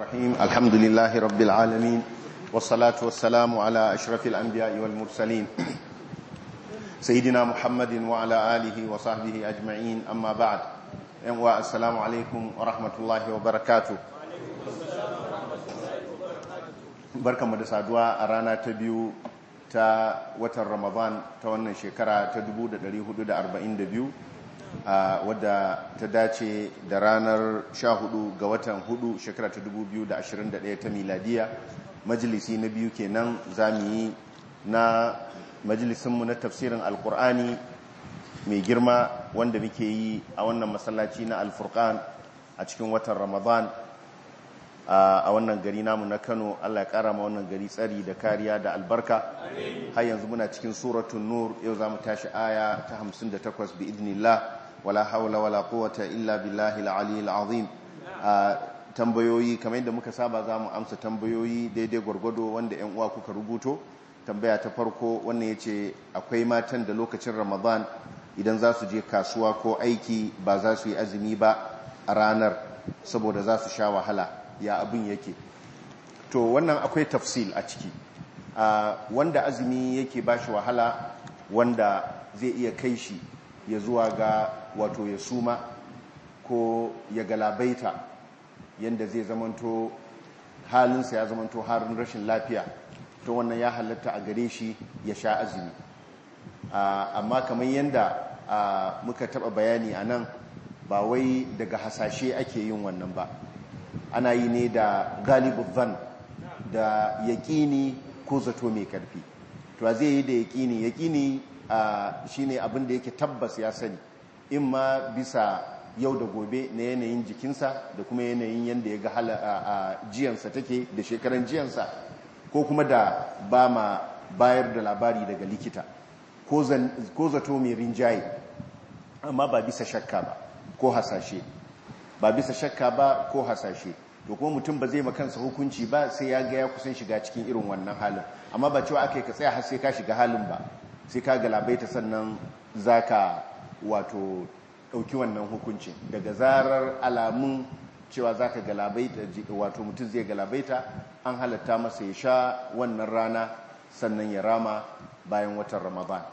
الرحيم الحمد لله رب العالمين والصلاة والسلام على أشرف الأنبياء والمرسلين سيدنا محمد وعلى آله وصحبه أجمعين أما بعد السلام عليكم ورحمة الله وبركاته بركة مدسادوا أرانا تبيو ta watan Ramadan ta wannan shekara ta 1442 wadda ta dace da ranar 14 ga watan 4 shekara ta 2021 ta miladiya. Majalisi na biyu kenan zamu yi na majalisinmu na tafsirin alkur'ani mai girma wanda muke yi a wannan masallaci na Al-Furqan a cikin watan Ramadan a wannan gari namu na Kano. Allah ya kara ma wannan gari tsari da kariya da albarka. Har yanzu muna cikin suratul nur, yau zamu tashi aya ta 58 bi idnillah. Wala hawla wala quwwata illa billahi al-aliyyil azim. Tambayoyi kamar yadda muka saba zamu amsa tambayoyi daidai gwargwado wanda ƴan uwa kuka rubuto. Tambaya ta farko wannan yace akwai matan da lokacin Ramadan idan za su je kasuwa ko aiki ba za su yi azumi ba a ranar saboda za su sha wahala. Ya abin yake to wannan akwai tafsil a ciki. Wanda azumi yake bashi wahala, wanda zai iya kai shi ya zuwa ga wato ya suma ko ya galabaita yanda zai zamanto halinsa ya zamanto harin rashin lafiya, to wannan ya halatta a gare shi ya sha azumi. Amma kamar yanda muka taba bayani a nan, ba wai daga hasashe ake yin wannan ba, ana yi ne da galibu zan da yaƙini ko zato mai ƙarfi. To zai yi da yaƙini shine abin da yake tabbas ya sani, in ma bisa yau da gobe na yanayin jikinsa da kuma yanayin yadda ya ga jiyansa take da shekaran jiyansa, ko kuma da ba ma bayar da labari daga likita, ko zato mai rinjaye amma ba bisa shakka ba ko hasashe. To kuma mutum ba zai makansa hukunci ba sai ya ga ya kusan shiga cikin irin wannan halin. Amma ba cewa aka yi ka tsaya har sai ka shiga halin ba, sai ka galabaita sannan za ka wato ɗauki wannan hukuncin. Daga zarar alamun cewa za ka galabaita, wato mutum zai galabaita, an halatta masa ya sha wannan rana sannan ya rama bayan watan Ramadan.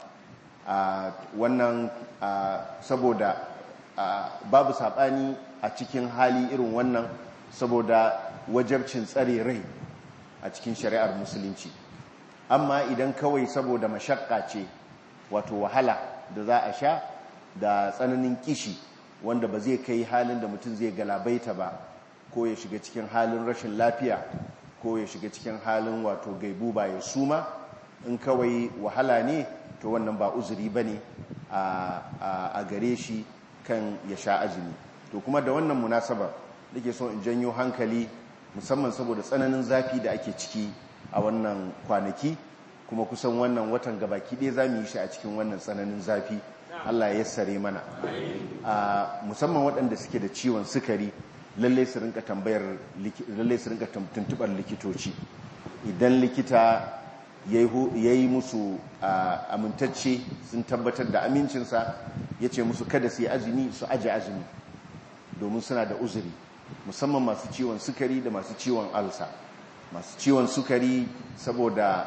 Wannan saboda babu saɓani a cikin hali irin wannan, saboda wajabcin tsare rai a cikin shari'ar musulunci. Amma idan kawai saboda mashakka ce, wato wahala da za a sha da tsananin kishi wanda ba zai kai halin da mutum zai galabaita ba, ko ya shiga cikin halin rashin lafiya, ko ya shiga cikin halin wato gaibuba ya suma, in kawai wahala ne, to wannan ba uzuri bane a gare shi kan ya sha azumi. To kuma da wannan munasabar nake so in janyo hankali, musamman saboda tsananin zafi da ake ciki a wannan kwanaki, kuma kusan wannan watan gabaki ɗaya za mu yi shi a cikin wannan tsananin zafi. Allah ya yassare mana. Musamman waɗanda suke da ciwon sukari, lallai su rinka tuntuɓar likitoci. Idan likita ya yi musu amintacce, sun tabbatar da amincinsa, ya ce musu kada su yi azumi, su aje azumi, domin suna da uzuri, musamman masu ciwon sukari da masu ciwon alsa. Masu ciwon sukari saboda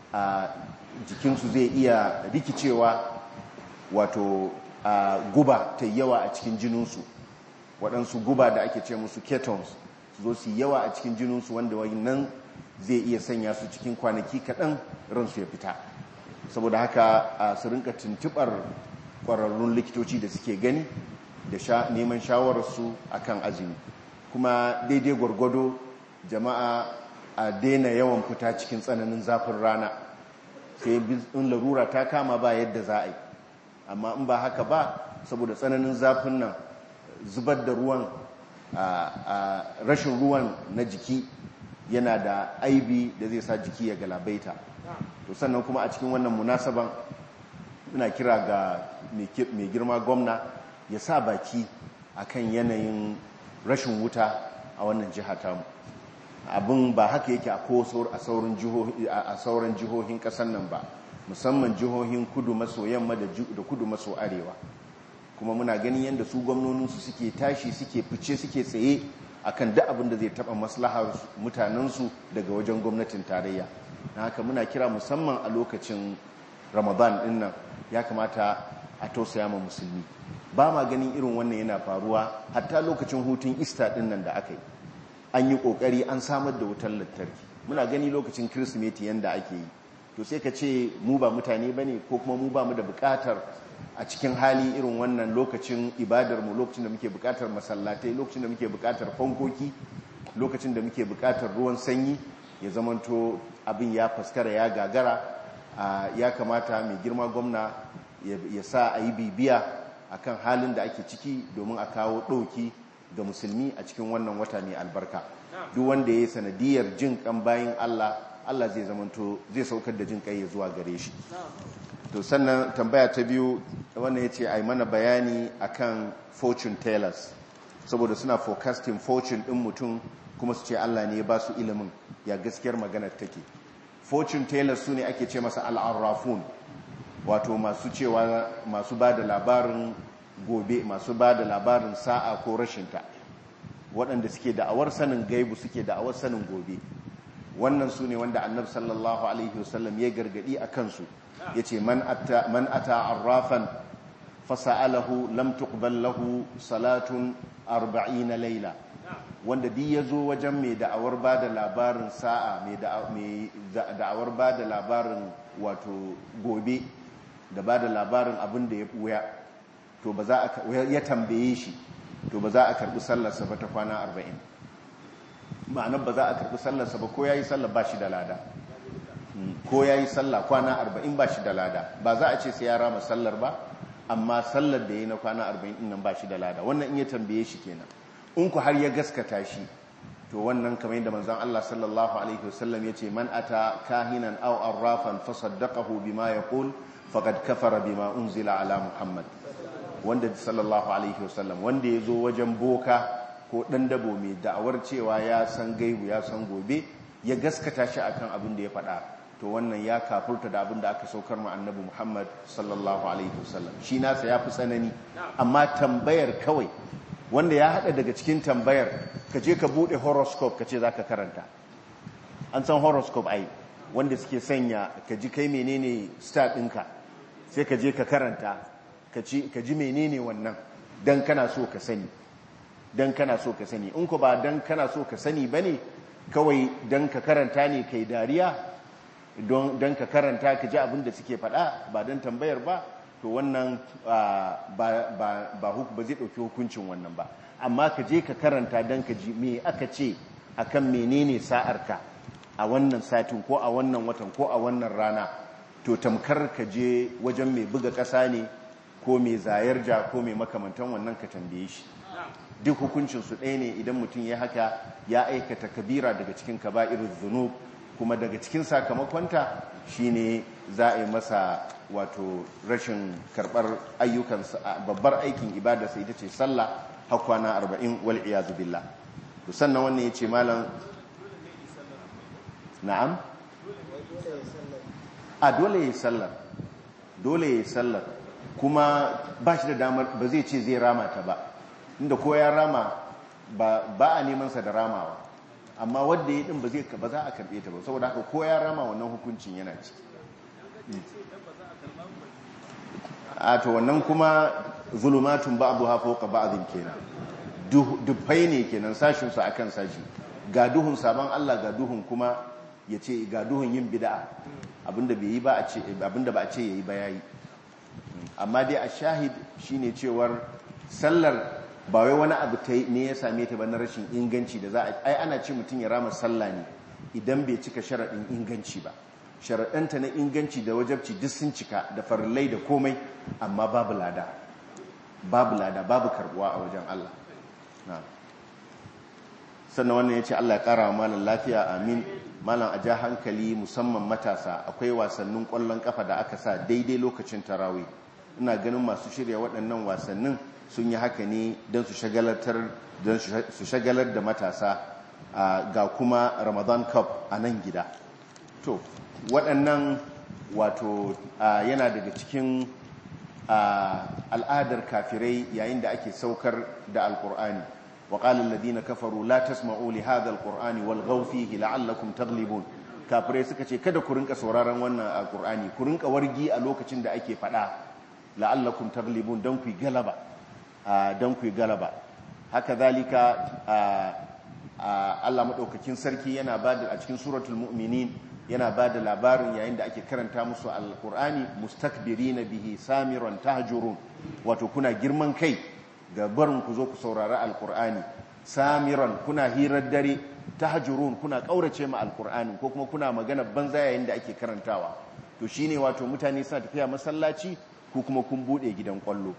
jikinsu zai iya rikicewa, wato guba ta yawa a cikin jininsu, waɗansu guba da ake ce musu ketones su zo su yawa a cikin jininsu, wanda wannan zai iya sanya su cikin kwanaki kaɗan ransu ya fita. Saboda haka su rinka tuntuɓar ƙwararrun likitoci da suke gani da neman shawararsu akan azumi. Kuma daidai gwargwado jama'a a daina yawan fita cikin tsananin zafin rana, sai in larura ta kama ba yadda za a yi. Amma in ba haka ba, saboda tsananin zafin nan, zubar da ruwan, rashin ruwan na jiki yana da aibi da zai sa jiki ya galabaita. To sannan kuma a cikin wannan munasaban muna kira ga mai girma gwamna ya sa baki akan yanayin rashin wuta a wannan jiha tamu. Abin ba haka yake a sauran jihohin ƙasar nan ba, musamman jihohin kudu maso yamma da kudu maso arewa. Kuma muna ganin yadda su gwamnoninsu suke tashi, suke fice, suke tsaye akan duk abin da zai taɓa maslahar mutanensu daga wajen gwamnatin tarayya. Na haka muna kira musamman a lokacin Ramadan ɗin nan ya kamata a tausaya ma musulmi. Ba ma ganin irin wannan yana faruwa hatta lokacin hutun Easter ɗin nan da aka yi. An yi ƙoƙari an samar da wutar lantarki. Muna gani lokacin Kirsimeti yanda ake yi. To sai ka ce mu ba mutane ba ne ko kuma mu ba mu da buƙatar a cikin hali irin wannan lokacin ibadarmu, lokacin da muke buƙatar masallatai, lokacin da muke buƙatar fankoki, lokacin da muke buƙatar ruwan sanyi, ya zamanto abin ya faskara ya gagara. Ya kamata mai girma gwamna ya sa a yi bibiya akan halin da ake ciki domin a kawo ɗauki ga musulmi a cikin wannan wata mai albarka. Duk wanda ya yi sanadiyar jin kan bayin Allah zai zamanto zai saukar da jin kai zuwa gare shi. To sannan tambaya ta biyu wannan yace ai mana bayani akan fortune tellers, saboda suna forecasting fortune din mutum kuma su ce Allah ne ya ba su ilimin ya gaskiyar maganar take. Fortune tellers sune ake ce masa al-arrafun, wato masu cewa masu bada labarin gobe, masu bada labarin sa'a ko rashinta, waɗanda suke da'awar sanin gaibu, suke da'awar sanin gobe. Wannan su ne wanda Annabi sallallahu alaihi wasallam ya gargadi a kansu, ya ce man ata arrafan fasa'alahu lam tuqbal lahu salatun 40 laila. Wanda di ya zo wajen mai da'awar ba da labarin sa'a, mai da'awar ba da labarin wato gobe da ba da labarin abin da ya ɓuya, to ba za a ya tambaye shi, to ba za a karɓi sallarsa ba ta kwana 40. Ma'anar ba za a karɓi sallarsa ba ko ya yi sallar ba shi da lada, ko ya yi sallar kwana 40 ba shi da lada. Ba za a ce sai ya rama sallar ba, amma sallar da ya yi na kwana 40 nan ba shi da lada. Wannan in ya tambaye shi kenan. In ku har ya gaskata shi, to wannan kamar yadda manzon Allah sallallahu alaihi wasallam ya ce man ata kahinan aw arrafan fasaddaqahu bima yaqul faqad kafara bima unzila ala Muhammad. Wanda sallallahu alaihi wasallam wanda ya zo wajen boka ko ɗan dabo mai da'awar cewa ya san gaibu ya san gobe, ya gaskata shi akan abin da ya faɗa, to wannan ya kafurta da abin da aka saukar ma annabi Muhammad sallallahu alaihi wasallam. Shi nasa ya fi tsanani, amma tambayar kawai, wanda ya haɗa daga cikin tambayar ka je ka buɗe horoscope ka ce za ka karanta. An san horoscope ai, wanda suke sanya ka ji kai menene star ɗinka, sai ka je ka karanta ka ji menene wannan, don kana so ka sani. Dan kana so ka sani, in ku ba dan kana so ka sani bane, kawai dan ka karanta ne kai dariya, dan ka karanta ka ji abin da suke faɗa ba dan tambayar ba, to wannan ba zai ɗauki hukuncin wannan ba. Amma ka je ka karanta dan ka ji me aka ce akan menene sa'arka a wannan satin ko a wannan watan ko a wannan rana, to tamkar ka je wajen mai buga ƙasa ne ko mai zayar ja ko mai makamantan wannan ka tambaye shi. Duk hukuncinsu ɗaya ne. Idan mutum ya haka ya aikata kabira daga cikin kaba'irul zunub, kuma daga cikin sakamakonta shine za a yi masa wato rashin karɓar ayyukansa, babbar aikin ibadarsa ita ce sallah har kwana 40 wal iyazu billah. To sannan wannan yace malam, na'am, a dole yayi sallar, kuma ba shi da damar, ba zai ce zai rama ta ba, inda ko ya rama ba a neman sa da ramawa, amma wanda ya din ba za a karbe ta ba, saboda haka ko ya rama wannan hukuncin yana ci. A to wannan kuma zulumatun ba'dha fawqa ba'dhin kenan, dufai ne kenan, sashin su akan sashi, ga duhun sabon Allah, ga duhun kuma yace ga duhun yin bid'a, abinda bai yi ba a ce, abinda ba a ce yayi ba yayi. Amma dai a shahid shine cewar sallar ba wai wani abu ne ya same ta ba na rashin inganci da za a ai ana ce mutum ya rama sallah ne idan bai cika sharaɗin inganci ba. Sharaɗanta na inganci da wajabci duk sun cika, da farillai da komai, amma babu lada, babu karbuwa a wajen Allah. Sannan wannan ya ce Allah ya ƙara wa malam lafiya, amin. Malam a ja hankali musamman matasa, akwai wasannin ƙwallon ƙafa da aka sa daidai lokacin tarawih. Ina ganin masu shirya waɗannan wasannin sun yi haka ne don su shagalar da matasa, ga kuma Ramadan Cup a nan gida. To waɗannan wato yana daga cikin al'adar kafirai yayin da ake saukar da alkur'ani. wa qala alladhina kafaru la tasma'u li hadha alqur'ani walghaw fihi la'allakum taghlibun. kafirai suka ce kada ku rinka sauraron wannan alqur'ani, ku rinka wargi a lokacin da ake fada, la'allakum taghlibun, dan ku galaba, haka zalika Allah madaukakin sarki yana bada a cikin suratul mu'minin yana bada labarin yayin da ake karanta musu alqur'ani mustakbirina bihi samiran tahjurun, wato kuna girman kai ga barin ku zo ku saurari alqur'ani, samiran kuna hirar dare, tahjurun kuna kaurace ma alqur'ani ko kuma kuna magana banza yayin da ake karantawa. To shine wato mutane suna tafiya masallaci ko kuma kun bude gidan kwallo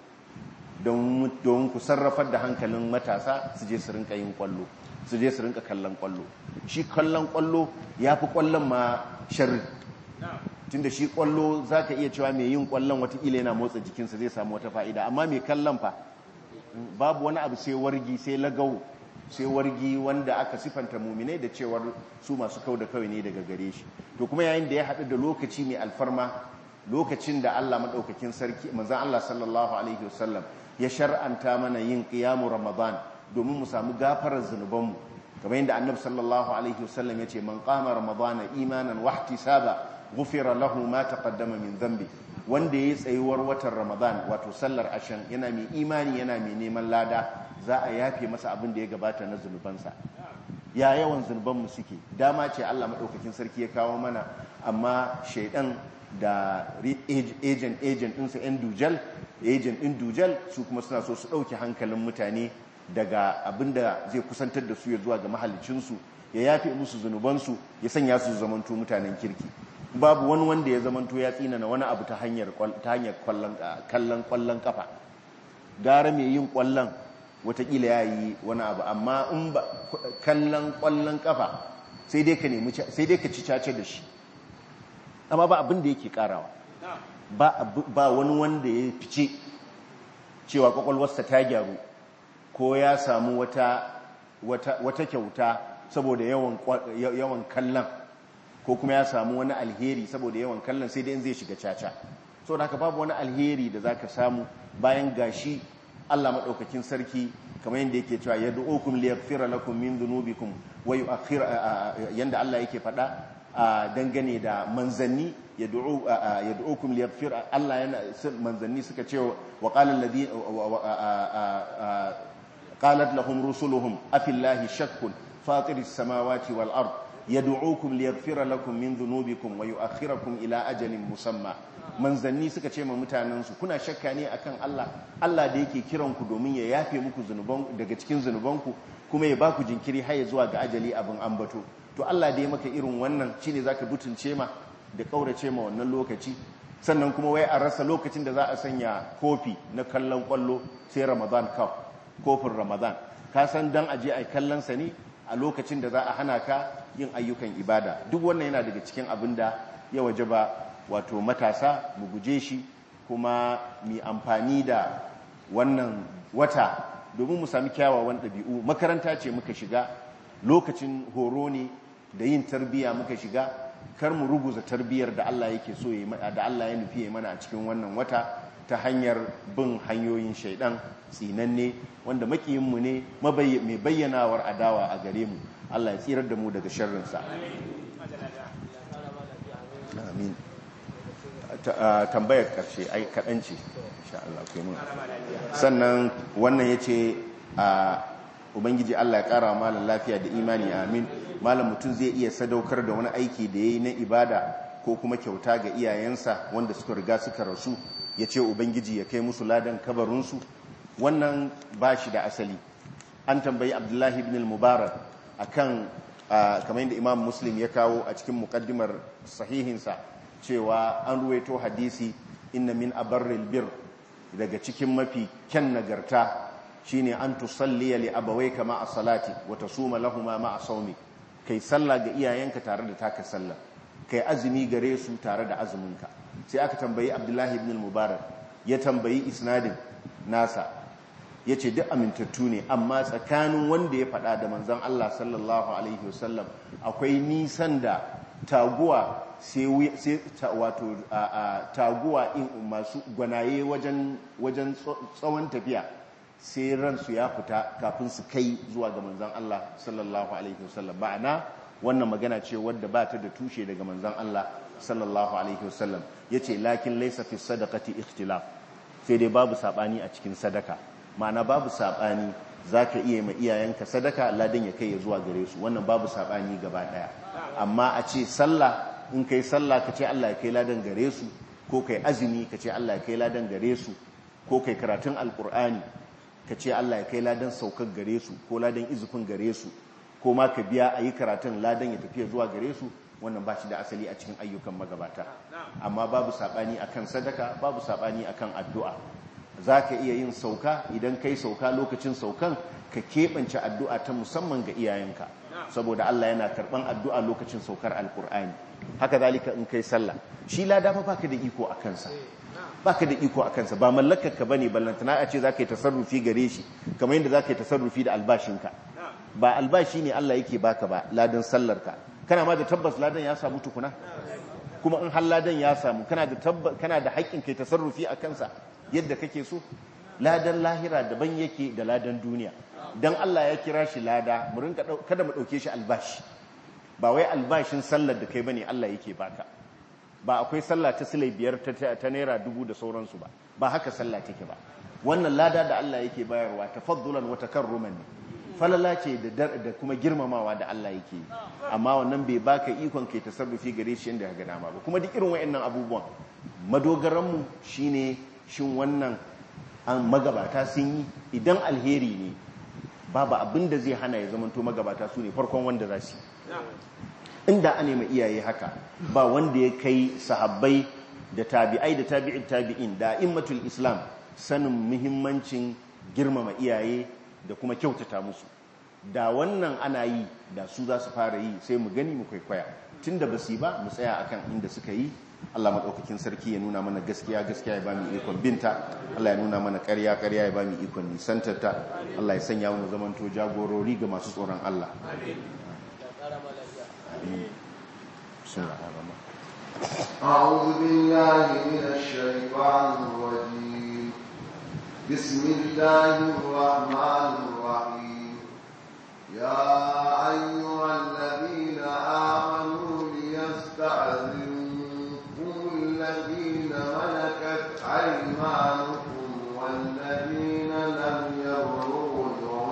don ku sarrafar da hankalin matasa su je su rinka yin kwallo, su je su rinka kallon kwallo. Shi kallon kwallo ya fi kwallon ma sharri, tunda shi kwallo za ka iya cewa mai yin kwallon watakila yana motsa jikinsa zai samu wata fa'ida, amma mai kallon fa babu wani abu sai wargi, sai lagau, sai wargi wanda aka sifanta muminai da cewar su masu kau da kawai ne daga gare shi. To kuma yayin da ya haɗu da lokaci mai alfarma, lokacin da Allah maɗaukakin sarki manzon Allah sallallahu alaihi wasallam ya shar'anta mana yin qiyamu ramadan domin mu samu gafarar zunubanmu, kamar yadda annabi sallallahu alaihi wasallam ya ce man qama ramadana imanan wa ihtisaba ghufira lahu ma taqaddama min dhanbi. Wanda yayi tsayuwar watan ramadan wato sallar ashan yana mai imani yana mai neman lada, za a yafe masa abin da ya gabata na zunubansa. Ya yawan zunubanmu suke, dama ce Allah madaukakin sarki ya kawo mana, amma shaidan da agent ɗinsa agent ɗin dujal su kuma suna so su ɗauki hankalin mutane daga abinda zai kusantar da su ya zuwa ga mahalicinsu, ya yafe musu zunubansu, ya sanya su zamanto mutanen kirki. Babu wani wanda ya zamanto ya tsinana wani abu ta hanyar kallon kwallon kafa. Gara mai yin kwallon watakila ya yi wani abu, amma in ba kallon kwallon kafa sai dai ka ci cace da shi, amma ba abin da yake karawa, ba wani wanda ya fice cewa kwakwalwarsa ta gyaru ko ya samu wata kyauta saboda yawan kallon, ko kuma ya samu wani alheri saboda yawan kallon, sai dai in zai shiga caca. So da haka babu wani alheri da za ka samu bayan gashi Allah maɗaukakin sarki kamar yadda yake cewa yad'ukum liyaghfira lakum min dhunubikum wa yu'akhkhir, yanda Allah yake faɗa dangane da manzanni, yad'ukum liyaghfir, Allah yana manzanni suka ce wa qala alladhi qalat lahum rusuluhum afillahi shakkun fatiris samawati wal ard yad'ukum liyaghfira lakum min dhunubikum wa yu'akhkhirakum ila ajalin musamma. Manzanni suka ce ma mutanensu kuna shakka ne akan Allah da yake kiran ku domin ya yafe muku daga cikin zunubanku kuma ya baku jinkiri har zuwa ga ajali abin ambato. To Allah da ya maka irin wannan shine zaka butulce ma da kaurace ma wannan lokaci, sannan kuma wai a rasa lokacin da za a sanya kofi na kallon kwallo sai Ramadan Cup, kofin Ramadan. Ka san dan aje ai kallon sa ne a lokacin da za a hana ka yin ayyukan ibada. Duk wannan yana daga cikin abin da ya wajaba wato matasa mu guje shi, kuma mu amfani da wannan wata domin mu sami kyawawan ɗabi'u. Makaranta ce muka shiga, lokacin horo ne da yin tarbiya muka shiga, kar mu ruguza tarbiyar da Allah yake so da Allah ya nufi mana a cikin wannan wata ta hanyar bin hanyoyin shaidan tsinanne wanda makiyinmu ne mai bayyanawar adawa a gare mu. Allah ya tsirar da mu daga sharrinsa. Amin. Tambayar karshe ai kaɗan ce insha Allah ku mun. Sannan wannan yace ubangiji Allah ya ƙara malam lafiya da imani, amin. Malam, mutum zai iya sadaukar da wani aiki da yayi na ibada ko kuma kyauta ga iyayensa wanda suka riga suka rasu, ya ce ubangiji ya kai musu ladan kabarinsu? Wannan ba shi da asali. An tambayi Abdullahi ibn al-Mubarak akan kamar yadda Imam Muslim ya kawo a cikin muqaddimar sahihinsa cewa an ruwaito hadisi inna min abarril bir, daga cikin mafi kyan nagarta shine an tusalliya li abawayka ma'a salati wa tasuma lahumu ma'a sawmi. Kai sallah ga iyayenka tare da taka sallah, kai azumi gare su tare da azuminka. Sai aka tambayi Abdullahi ibn al-Mubarak, ya tambayi isnadin nasa, yace duk amintattu ne, amma tsakanin wanda ya faɗa da manzon Allah sallallahu alaihi wasallam akwai nisan da taguwa sai wato taguwa masu gwanaye wajen tsawon tafiya sai ransu ya fita kafin su kai zuwa ga manzon Allah sallallahu alaihi wasallam. Ba'ana wannan magana ce wadda ba ta da tushe daga manzon Allah sallallahu alaihi wasallam. Yace lakin laysa fi sadaqati ikhtilaf, sai dai babu sabani a cikin sadaka. Ma'ana babu sabani zaka iya ma iyayenka sadaka ladan ya kai ya zuwa gare su, wannan babu sabani gaba daya. Amma a ce sallah, in kai sallah ka ce Allah ya kai ladan gare su, ko kai azumi ka ce Allah ya kai ladan gare su, ko kai karatun alkur'ani ka ce Allah ya kai ladan saukar gare su ko ladan izufin gare su, ko ma ka biya a yi karatun ladan ya tafiya zuwa gare su, wannan ba shi da asali a cikin ayyukan magabata. Amma babu saɓani akan sadaka, babu saɓani akan addu'a. Za ka iya yin sauka, idan kai sauka lokacin saukan ka keɓance addu'a ta musamman ga iyayenka, saboda Allah yana karɓan addu'a lokacin saukar alkur'ani. Haka zalika in kai sallah, shi lada fa baka da iko a kansa, baka da iko a kansa, ba mallakarka bane ballantana a ce za ka yi tasarrufi gare shi kamar yadda za ka yi tasarrufi da albashinka. Ba albashi ne Allah yake baka ba, ladan sallarka kana ma da tabbas ladan ya samu tukuna, kuma in har ladan ya samu kana da haƙƙin kai tasarrufi a kansa yadda kake so. Ladan lahira daban yake da ladan duniya. Dan Allah ya kira shi lada, mu rinka kada mu dauke shi albashi. Ba wai albashin sallar da kai bane Allah yake baka. Ba akwai sallah ta silai 5 ta naira 1000 da sauransu ba. Ba haka sallah take ba. Wannan lada da Allah yake bayarwa tafaddulan wa takarruman ne. Falala ce da kuma girmamawa da Allah yake yi. Amma wannan bai baka ikon kai tasarrufi gare shi yanda ga dama ba. Kuma duk irin wayannan abubuwan madogaran mu shine shin wannan an magabata sun yi. Idan alheri ne babu abin da zai hana ya zamanto magabata su ne farkon wanda za su yi. Inda an nemi iyaye haka ba wanda ya kai sahabbai da tabi'ai da tabi'in tabi'in da immatul islam sanin muhimmancin girmama iyaye da kuma kyautata musu. Da wannan ana yi da su za su fara yi, sai mu gani mu kwaikwaya. Tunda ba su yi ba mu tsaya akan inda suka yi. Allah maɗaukakin sarki ya nuna mana gaskiya gaskiya ya ba mu ikon binta. Allah ya nuna mana ƙarya ƙarya ya ba mu ikon nisantarta. Allah ya sanya mu zamanto jagorori ga masu tsoron Allah. أعوذ بالله من الشيطان الرجيم. بسم الله الرحمن الرحيم. يا أيها الذين آمنوا ليستأذنكم الذين ملكت أيمانكم والذين لم يبلغوا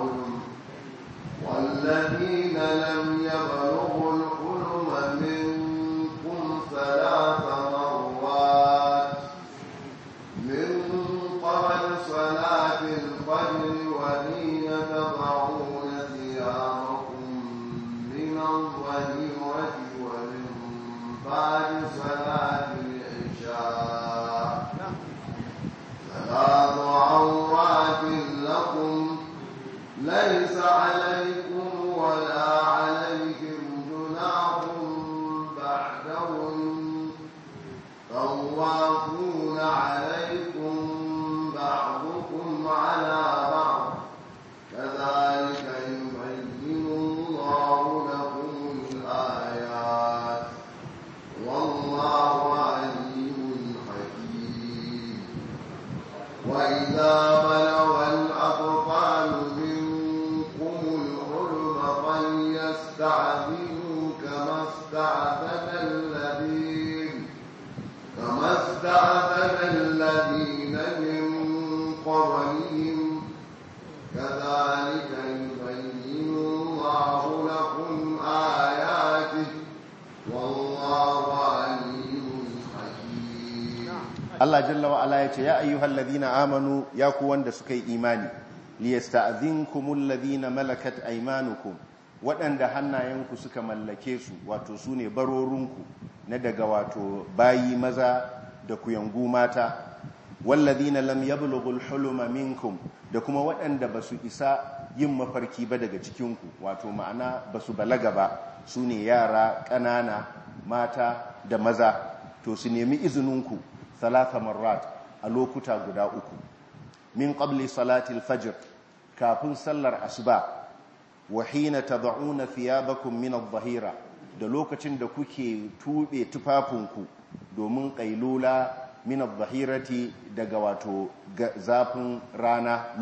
الحلم منكم 3 مرات من قبل صلاة الفجر وحين تضعون ثيابكم من الظهيرة ومن بعد صلاة العشاء. 3 عورات لكم ليس عليكم ولا عليهم جناح بعدهم طوافون عليكم بعضكم على بعض كذلك يبين الله لكم الآيات والله عليم حكيم. وإذا بلغ الأطفال منكم الحلم فليستعذنوا كما استعذن الذين من قبلهم كذلك يبين الله لكم آياته والله عليم حكيم. Allah jalla wa ala yace ya ayyuhal ladina amanu ya ku wanda suka yi imani liyasta'dhinkumul ladina malakat aymanukum waɗanda hannayenku suka mallake su wato sune barorunku na daga wato bayi maza da kuyangu mata walladina lam yablughul huluma minkum da kuma waɗanda basu isa yin mafarki ba daga cikinku wato ma'ana basu balaga ba sune yara ƙanana mata da maza to su nemi izininku 3 marrat a lokuta guda 3 min qabli salati al-fajr kafin sallar asuba wa hina tad'una thiyabakum min adh-dhahira da lokacin da kuke tube tufafinku domin kailula min adh-dhahirati daga wato zafin rana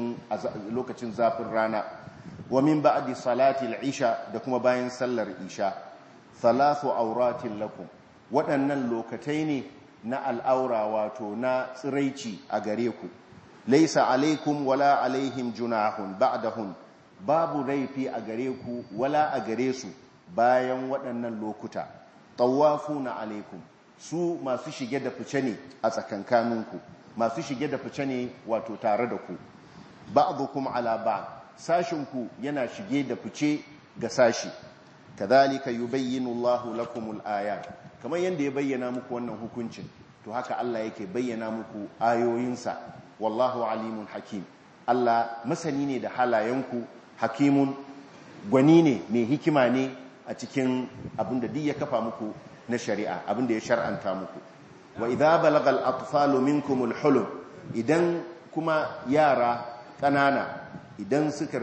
lokacin zafin rana wa min ba'di salati al-isha da kuma bayan sallar isha thalathu auratin lakum waɗannan lokatai ne na al'aura wato na tsiraici a gare ku laisa alaikum wala alaihim junahun ba'dahun babu laifi a gare ku wala a gare su bayan waɗannan lokuta tawafuna alaikum su masu shige da fice ne a tsakankaninku masu shige da fice ne wato tare da ku ba'dukum ala ba'd sashinku yana shige da fice ga sashi kadhalika yubayyinu Allahu lakumul ayat kamar yanda ya bayyana muku wannan hukuncin to haka Allah yake bayyana muku ayoyinsa wallahu alimun hakim Allah masani ne da halayenku hakimun gwani ne mai hikima ne a cikin abinda duk ya kafa muku na shari'a abinda ya shar'anta muku wa idza balagal atfalu minkumul hulum idan kuma yara kanana idan suka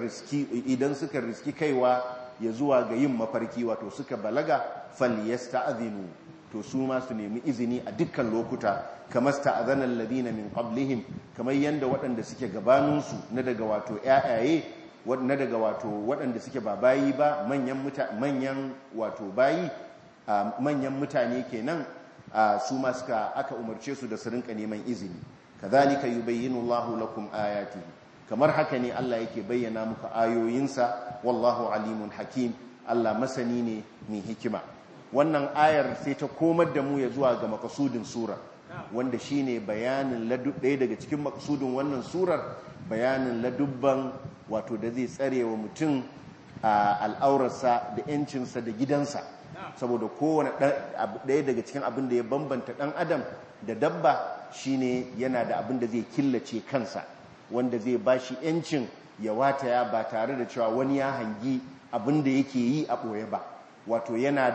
riski kaiwa ya zuwa ga yin mafarki wato suka balaga falyasta'dhinu to su ma su nemi izini a dukkan lokuta kamar sta'adhana alladhina min qablihim kamar yanda waɗanda suke gabaninsu na daga wato ƴaƴaye na daga wato waɗanda suke ba bayi ba manyan wato bayi manyan mutane kenan su ma aka umarce su da su rinka neman izini kadhalika yubayyinu Allahu lakum ayatihi kamar haka ne Allah yake bayyana muku ayoyinsa wallahu alimun hakim Allah masani ne mai hikima wannan ayar sai ta komar da mu ya zuwa ga makasudin sura wanda shine bayanin ɗaya daga cikin makasudin wannan surar bayanin ladubban wato da zai tsare wa mutum al'aurarsa da yancinsa da gidansa saboda kowane ɗaya daga cikin abin da ya bambanta ɗan adam da dabba shine yana da abin da zai killace kansa wanda zai bashi yancin ya wataya ba tare da cewa wani ya hangi abin da yake yi a ɓoye ba wato yana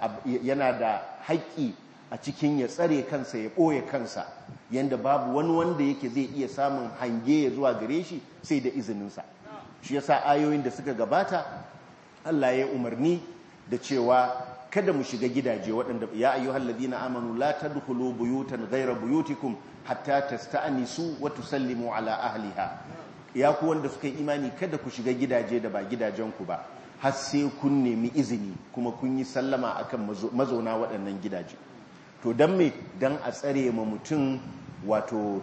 da haƙƙi a cikin ya tsare kansa ya ɓoye kansa yanda babu wani wanda yake zai iya samun hange ya zuwa gare shi sai da izininsa shi yasa ayoyin da suka gabata Allah ya umarni da cewa kada mu shiga gidaje waɗanda ya ayyuhal ladina amanu la tadkhulu buyutan ghayra buyutikum hatta tasta'nisu wa tusallimu ala ahliha ya ku wanda suka yi imani kada ku shiga gidaje da ba gidajenku ba har sai kun nemi izini kuma kun yi sallama akan mazauna waɗannan gidaje to dan me dan a tsare ma mutum wato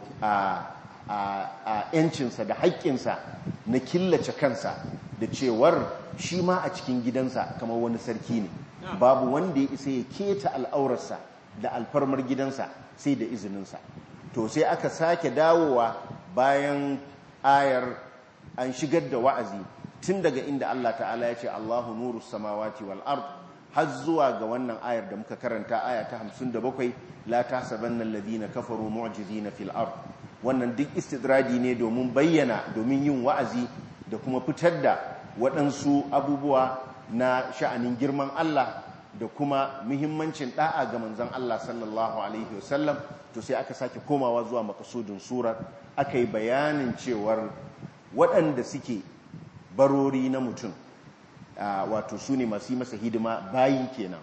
a yancinsa da haƙƙinsa na killace kansa da cewar shi ma a cikin gidansa kamar wani sarki ne babu wanda ya isa ya keta al'aurarsa da alfarmar gidansa sai da izininsa to sai aka sake dawowa bayan ayar an shigar da wa'azi tun daga inda Allah ta'ala ya ce Allahu nurus samawati wal ard har zuwa ga wannan ayar da muka karanta aya ta 57 la tahsabanna alladhina kafaru mu'jizina fil ard wannan duk istidradi ne domin bayyana domin yin wa'azi da kuma fitar da waɗansu abubuwa na sha'anin girman Allah da kuma muhimmancin da'a ga manzon Allah sallallahu alaihi wasallam to sai aka sake komawa zuwa makasudin surar aka yi bayanin cewar waɗanda suke barori na mutum wato su ne masu yi masa hidima bayi kenan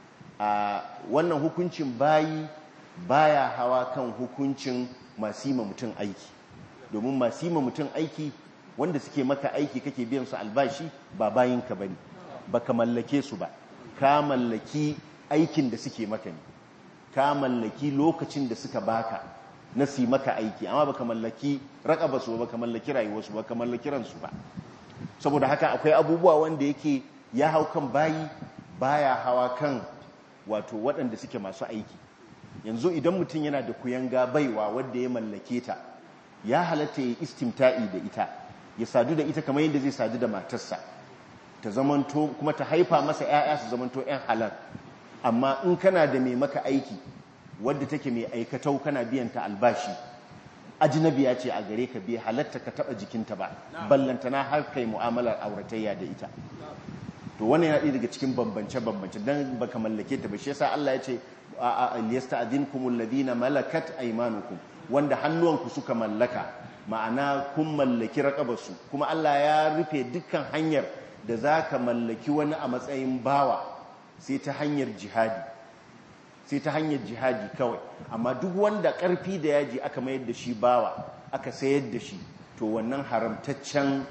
wannan hukuncin bayi baya hawa kan hukuncin masu yi ma mutum aiki domin masu yi ma mutum aiki wanda suke maka aiki kake biyan su albashi ba bayinka bane baka mallake su ba ka mallaki aikin da suke maka ne ka mallaki lokacin da suka baka na su maka aiki amma baka mallaki raƙaba su baka mallaki rayuwarsu baka mallaki ransu ba saboda haka akwai abubuwa wanda yake ya hau kan bayi baya hawa kan wato waɗanda suke masu aiki yanzu idan mutum yana da kuyanga baiwa wadda ya mallake ta ya halatta ya istimta'i da ita ya sadu da ita kamar yadda zai sadu da matarsa ta zamanto kuma ta haifa masa 'ya'ya su zamanto 'yan halal amma in kana da mai maka aiki wadda take mai aikatau kana biyan ta albashi ajnabiya ce a gare ka bai halatta ka taba jikinta ba ballantana har kai mu'amalar auratayya da ita to wannan yana ɗaya daga cikin bambance dan baka mallake ta ba shi yasa Allah ya ce liyasta'dinkumul ladina malakat aymanukum wanda hannuwanku suka mallaka ma'ana kun mallaki raqabarsu kuma Allah ya rufe dukkan hanyar da zaka mallaki wani a matsayin bawa sai ta hanyar jihadi sai ta hanyar jihadi kawai. Amma duk wanda ƙarfi da yaji aka mayar da shi bawa aka sayar da shi, to wannan haramtaccen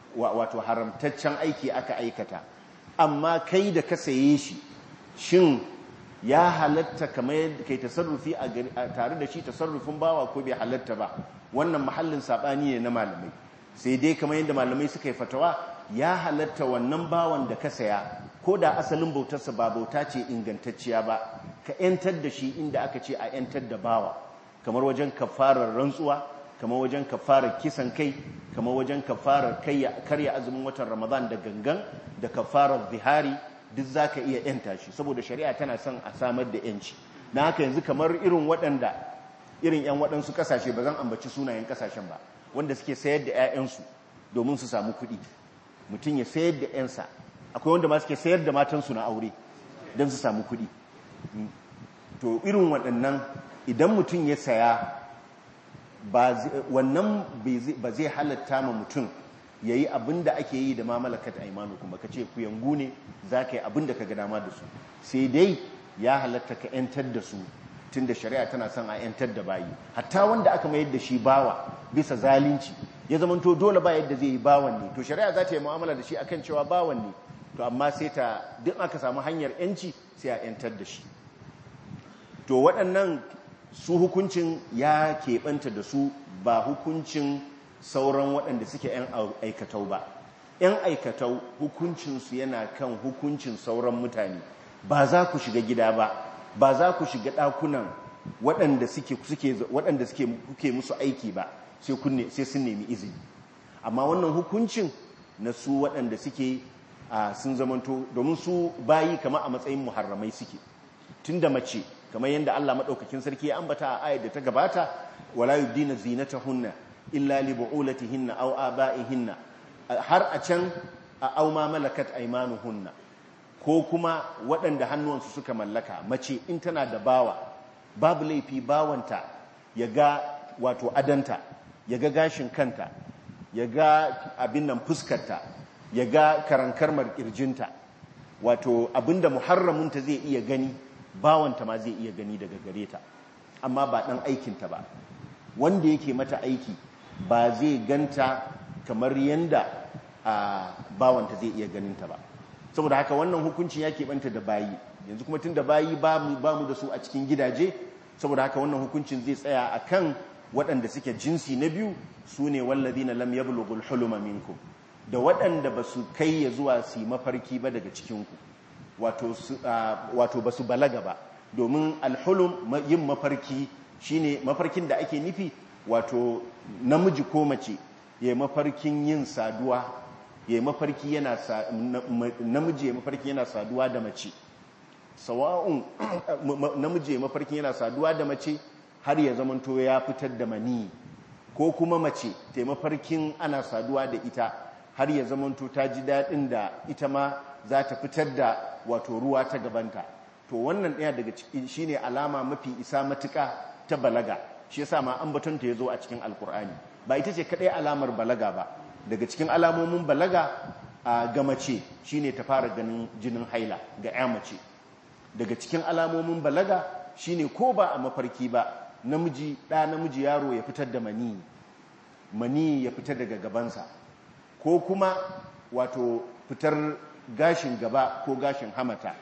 aiki aka aikata. Amma kai da ka saye shi, shin ya halatta kamar kai tasarrufi a tare da shi tasarrufin bawa ko bai halatta ba? Wannan mahallin sabani ne na malamai. Sai dai kamar yadda malamai suka yi fatawa, ya halatta wannan bawan da ka saya, ko da asalin bautarsa ba bauta ce ingantacciya ba, ka yantar da shi inda aka ce a yantar da bawa, kamar wajen kafarar rantsuwa, kamar wajen kafarar kisan kai, kamar wajen kafarar karya azumin watan Ramadan da gangan, da kafarar zihari, duk za ka iya yanta shi, saboda shari'a tana son a samar da yanci. Na haka yanzu kamar irin 'yan waɗansu ƙasashe, ba zan ambaci sunayen ƙasashen ba, wanda suke sayar da 'ya'yansu domin su samu kuɗi. Mutum ya sayar da 'yansa, akwai wanda ma suke sayar da matansu na aure don su samu kuɗi. To irin waɗannan idan mutum ya saya, wannan ba zai halatta ma mutum ya yi abin da ake yi da mamalakat aimanu, kuma ka ce ku yangu ne za ka yi abin da ka ga dama da su, sai dai ya halatta ka 'yantar da su, tun da shari'a tana son a 'yantar da bayi. Hatta wanda aka mayar da shi bawa bisa zalunci, ya zamanto dole ba yadda zai yi bawan ne, to shari'a za ta yi mu'amala da shi akan cewa bawan ne, to amma sai ta duk aka samu hanyar 'yanci sai a 'yantar da shi. To waɗannan su hukuncin ya keɓanta da su, ba hukuncin sauran waɗanda suke 'yan aikatau ba. 'Yan aikatau hukuncinsu yana kan hukuncin sauran mutane. Ba za ku shiga gida ba za ku shiga ɗakunan waɗanda kuke musu aiki ba, sai sun nemi izini. Amma wannan hukuncin na su waɗanda suke sun zamanto, domin su bayi kama a matsayin muharramai suke. Tun da mace, kamar yadda Allah maɗaukakin sarki ya ambata a ayar da ta gabata, wala yubdina zinatahunna illa li bu'ulatihinna aw aba'ihinna, har a can aw ma malakat aymanuhunna, ko kuma waɗanda hannuwansu suka mallaka. Mace in tana da bawa, babu laifi bawanta ya ga wato adanta, ya ga gashin kanta, ya ga abin nan fuskarta, ya ga karankarmar kirjinta, wato abinda muharramunta zai iya gani, bawanta ma zai iya gani daga gare ta, amma ba ɗan aikinta ba. Wanda yake mata aiki ba zai ganta kamar yanda bawanta zai iya ganinta ba. Saboda haka wannan hukuncin ya keɓanta da bayi. Yanzu kuma tun da bayi ba mu da su a cikin gidaje, saboda haka wannan hukuncin zai tsaya a kan waɗanda suke jinsi na biyu, su ne wallazina lam yablughul huluma minkum, da waɗanda ba su kai ya zuwa su yi mafarki ba daga cikinku, wato ba su balaga ba. Domin alhulum, yin mafarki, shine mafarkin da ake nufi, wato namiji ko mace ya mafarkin yin saduwa, namiji ya mafarki yana saduwa da mace, sawa'un namiji ya mafarki yana saduwa da mace har ya zamanto ya fitar da mani, ko kuma mace ta mafarkin ana saduwa da ita har ya zamanto ta ji daɗin da ita ma za ta fitar da wato ruwa ta gabanta. To wannan ɗaya daga cikin shine alama mafi isa matuƙa ta balaga. Shi yasa ma ambatonta ya zo a cikin alkur'ani. Ba ita ce kaɗai alamar balaga ba. Daga cikin alamomin balaga ga mace shine ta fara ganin jinin haila ga ya mace. Daga cikin alamomin balaga shine ko ba a mafarki ba, namiji yaro ya fitar da mani ya fitar daga gabansa, ko kuma wato fitar gashin gaba ko gashin hamata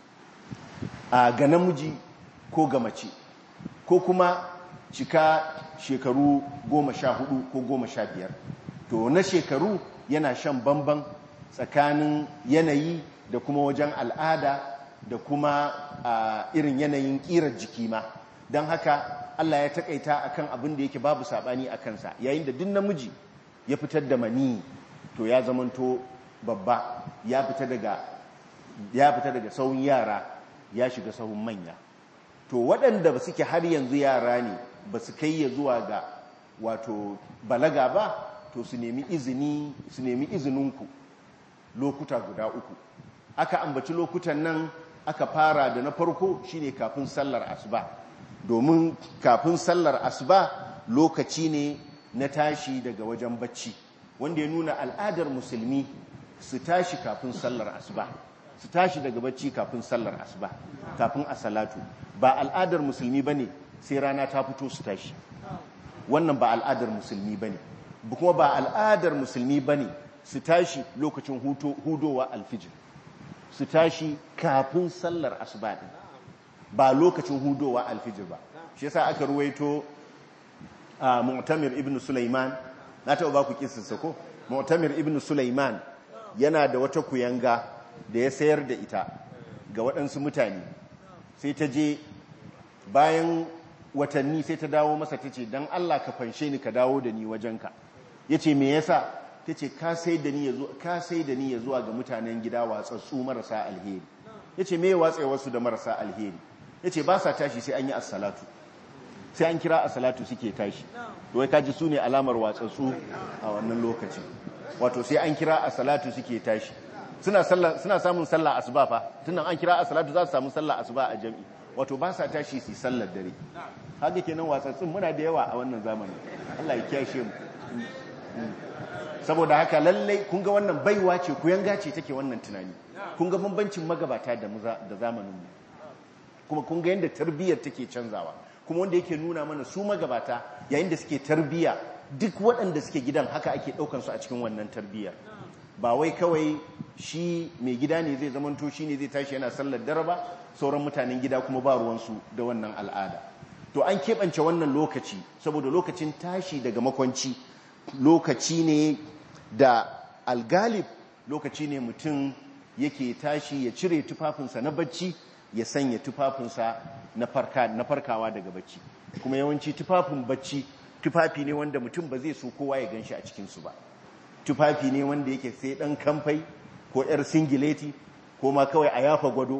ga namiji ko ga mace, ko kuma cika shekaru 14 ko 15. To na shekaru yana shan bamban tsakanin yanayi da kuma wajen al'ada da kuma irin yanayin ƙirar jiki ma. Don haka Allah ya takaita akan abin da yake babu saɓani a kansa. Yayin da duk namiji ya fitar da mani, to ya zamanto babba, ya fita daga sahun yara ya shiga sahun manya. To waɗanda ba suke har yanzu yara ne, ba su kai ya zuwa ga wato balaga ba, to su nemi izininku lokuta guda 3. Aka ambaci lokutan nan, aka fara da na farko shine kafin sallar asuba, domin kafin sallar asuba lokaci ne na tashi daga wajen bacci, wanda ya nuna al'adar musulmi su tashi kafin sallar asuba. su tashi daga bacci kafin sallar asuba, kafin as-salatu. Ba al'adar musulmi bane sai rana ta fito su tashi, wannan ba al'adar musulmi bane. Kuma ba al'adar musulmi bane su tashi lokacin hudowa alfijir, su tashi kafin sallar asuba din, ba lokacin hudowa alfijir ba. Shi yasa aka ruwaito Mu'tamir ibn Sulaiman, na taɓa ba ku kissarsa ko? Mu'tamir ibn Sulaiman yana da wata kuyanga da ya sayar da ita ga waɗansu mutane, sai ta je bayan watanni sai ta dawo masa ta ce, don Allah ka fanshe ni ka dawo da ni wajenka. Ya ce, me yasa? Ta ce, ka sai da ni ya zuwa ga mutanen gida watsatsu marasa alheri. Ya ce, me ya watsa wasu da marasa alheri? Ya ce, ba sa tashi sai an yi as-salatu, sai an kira as-salatu suke tashi. To wai kaji su ne alamar watsatsu a wannan lokacin, wato sai an kira as-salatu suke tashi. Suna samun sallah asuba fa, tunan an kira as-salatu za su samu sallah asuba a jami'i, wato ba sa tashi su sallar dare. Haka kenan watsatsun muna da yawa a wannan zamani, Allah ya kiyashe mu. Saboda haka lallai kun ga wannan baiwa ce, kuyanga ce take wannan tunani. Kun ga bambancin magabata da zamaninmu, kuma kun ga yadda tarbiyyar take canzawa, kuma wanda yake nuna mana su magabata yayin da suke tarbiyya, duk waɗanda suke gidan haka ake ɗaukansu a cikin wannan tarbiyyar. Ba wai kawai shi mai gida ne zai zamanto shi ne zai tashi yana sallar dare ba, sauran mutanen gida kuma ba ruwansu da wannan al'ada. To an keɓance wannan lokaci saboda lokacin tashi daga makwanci lokaci ne da algalib, lokaci ne mutum yake tashi ya cire tufafinsa na bacci ya sanya tufafinsa na farkawa daga bacci. Kuma yawanci tufafin bacci tufafi ne wanda mutum ba zai so kowa ya ganshi a cikinsu ba. Tufafi ne wanda yake sai ɗan kamfai ko ‘yar singileti ko ma kawai a yafa gwado,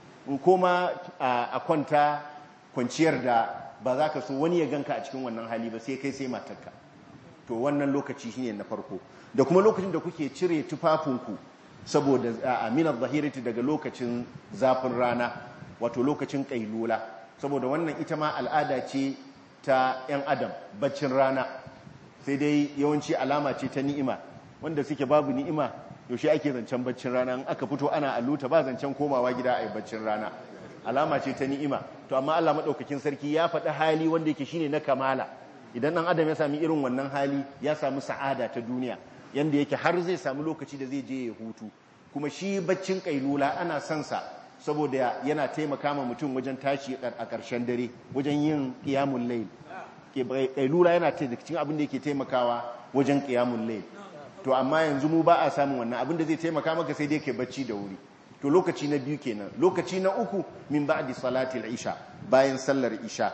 ko ma a kwanta kwanciyar da ba za ka so wani ya ganka a cikin wannan hali ba, sai kai sai matarka. To wannan lokaci shine na farko. Da kuma lokacin da kuke cire tufafinku saboda aminar zahirati daga lokacin zafin rana, wato lokacin kailula, saboda wannan ita ma al'ada ce ta 'yan adam, baccin rana, sai dai yawanci alama ce ta ni'ima. Wanda suke babu ni'ima yaushe ake zancen baccin rana, in aka fito ana alluta ba zancen komawa gida a yi baccin rana, alama ce ta ni'ima. To amma Allah maɗaukakin sarki ya faɗi hali wanda yake shine na kamala. Idan ɗan adam ya sami irin wannan hali ya samu sa'ada ta duniya, yanda yake har zai samu lokaci da zai je ya hutu. Kuma shi baccin kailula ana son sa saboda yana taimaka ma mutum wajen tashi a ƙarshen dare, wajen yin qiyamul layl. Kailula yana cikin abin da yake taimakawa wajen qiyamul layl. To amma yanzu mu ba a samun wannan abin da zai taimaka maka, sai dai kai bacci da wuri. To lokaci na biyu kenan. Lokaci na uku min ba'di salatil isha, bayan sallar isha.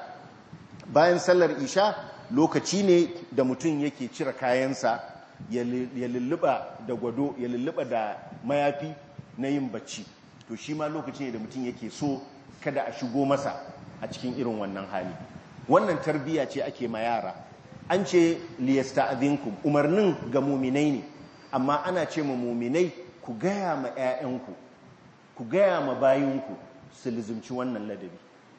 Bayan sallar isha lokaci ne da mutum yake cire kayansa ya lulluɓa da gwado, ya lulluɓa da mayafi na yin bacci. To shi ma lokaci ne da mutum yake so kada a shigo masa a cikin irin wannan hali. Wannan tarbiyya ce ake ma yara. An ce liyasta'dhinkum, umarnin ga muminai ne, amma ana ce ma muminai ku gaya ma 'ya'yanku, ku gaya ma bayinku su lizumci wannan ladabi.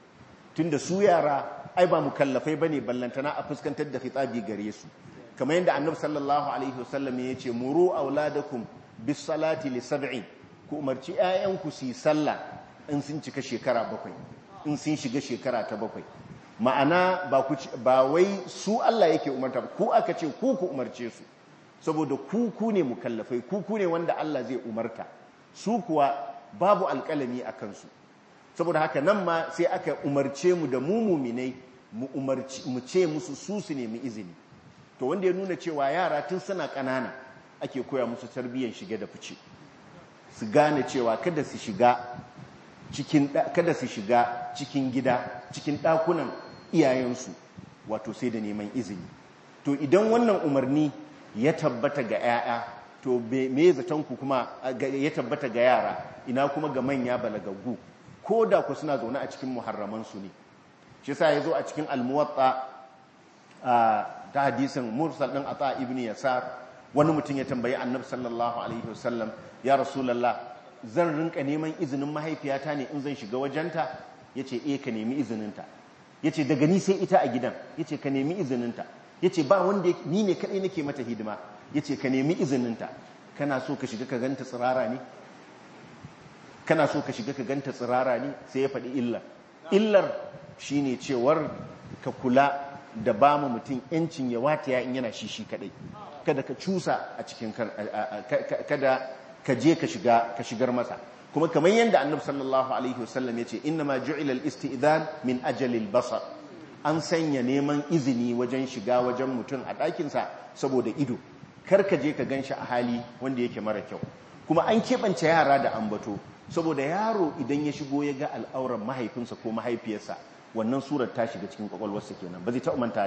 Tunda su yara ai ba mukallafai bane ballantana a fuskantar da fitabi gare su. Kamar yadda Annabi sallallahu alaihi wasallam ya ce muru auladakum bis salati li 7, ku umarci 'ya'yanku su yi sallah in sun cika shekara 7, in sun shiga shekara ta 7. Ma'ana ba wai su Allah yake umarta ba, ku aka ce ku umarce su, saboda ku ne mukallafai, ku ne wanda Allah zai umarta, su kuwa babu alƙalami a kansu. Saboda haka nan ma sai aka umarce mu da mu muminai mu ce musu su nemi izini. To wanda ya nuna cewa yara tun suna ƙanana ake koya musu tarbiyyar shige da fice, su gane cewa kada su shiga cikin gida, cikin ɗakunan iyayensu, wato sai da neman izini. To idan wannan umarni ya tabbata ga 'ya'ya, to me zatonku kuma ya tabbata ga yara, ina kuma ga manya balagaggu, ko da ku suna zaune a cikin muharramansu ne. Shi sa ya zo a cikin almuwatta ta hadisin mursal ɗin Ata ibn Yasar, wani mutum ya tambayi Annabi sallallahu alaihi wasallam, ya Rasulullah, zan rinka neman izinin mahaifiyata ne in zan shiga wajenta? Yace ka nemi izininta. Yace daga ni sai ita a gidan? Yace ka nemi izininta. Yace ba wanda ni ne kadai nake mata hidima? Yace ka nemi izininta. Kana so ka shiga ka ganta tsirara ne? kana so ka shiga ka ganta tsirara ne, sai ya faɗi illar shine cewar ka kula da ba mu mutum yancin ya wataya in yana shi kadai, kada ka cusa a cikin kada ka je ka shigar masa. kuma kamar yadda annabi sallallahu alaihi wasallam ya ce inna ma ju'ila al-istidhan min ajali al-basar, an sanya neman izini wajen shiga wajen mutum a ɗakinsa saboda ido, kar ka je ka ganshi a hali wanda yake mara kyau. kuma an keɓance yara da ambato saboda yaro idan ya shigo ya ga al'auran mahaifinsa ko mahaifiyarsa, wannan surar ta shiga cikin kwakwalwarsa kenan, ba zai taɓa mantawa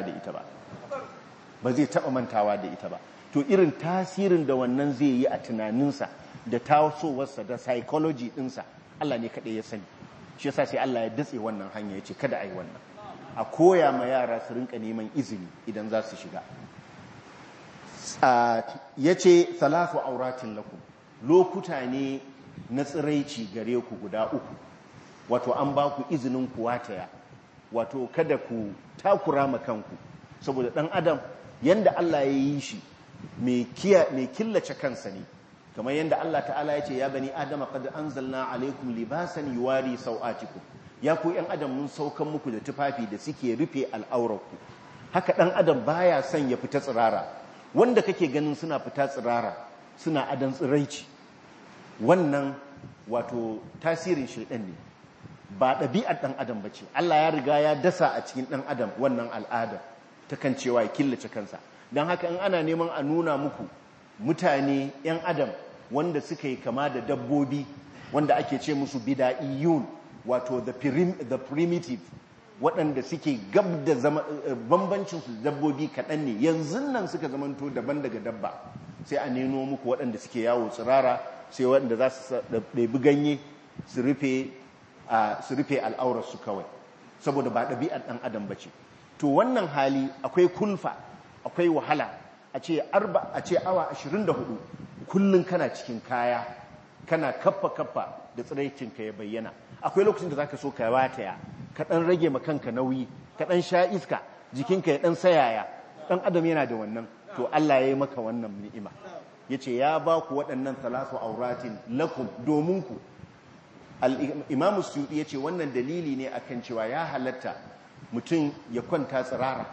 da ita ba. to irin tasirin da wannan zai yi a tunaninsa da tasowarsa da psychology ɗinsa, Allah ne kaɗai ya sani. shi yasa sai Allah ya datse wannan hanya, ya ce kada a yi wannan, a koya ma yara su rinka neman izini idan za su shiga. ya ce salatu auratin lakum, lokuta ne na tsiraici gare ku guda uku, wato an ba ku izinin ku wataya, wato kada ku takura ma kanku, saboda ɗan adam yanda Allah ya yi shi mai killace kansa ne, kamar yadda Allah ta'ala ya ce ya bani adama qad anzalna alaikum libasan yuwari sau'atikum, ya ku yan adam mun saukan muku da tufafi da suke rufe al'aurarku. haka dan adam baya son ya fita tsirara, wanda kake ganin suna fita tsirara suna adan tsiraici, wannan wato tasirin shaidan ne, ba ɗabi'ar dan adam bace. Allah ya riga ya dasa a cikin dan adam wannan al'ada ta kan cewa ya killace kansa. don haka in ana neman a nuna muku mutane 'yan adam wanda suka yi kama da dabbobi, wanda ake ce musu bida'iyun, wato the primitive, waɗanda suke gab da bambancinsu dabbobi kaɗan ne, yanzu nan suka zamanto daban daga dabba, sai a neno muku waɗanda suke yawo tsirara, sai waɗanda za su ɗabi ganye su rufe al'aurarsu kawai, saboda ba ɗabi'ar ɗan adam ba ce. to wannan hali akwai kulfa, akwai wahala, a ce awa 24 kullum kana cikin kaya, kana kaffa da tsiraicinka ya bayyana. akwai lokacin da zaka so ka wataya, ka dan rage ma kanka nauyi, ka dan sha iska, jikinka ya dan sayaya. dan adam yana da wannan, to Allah ya yi maka wannan ni'ima, yace ya ba ku waɗannan salatu auratin lakum, domin ku. al-Imam Suyuti yace wannan dalili ne akan cewa ya halatta mutum ya kwanta tsirara,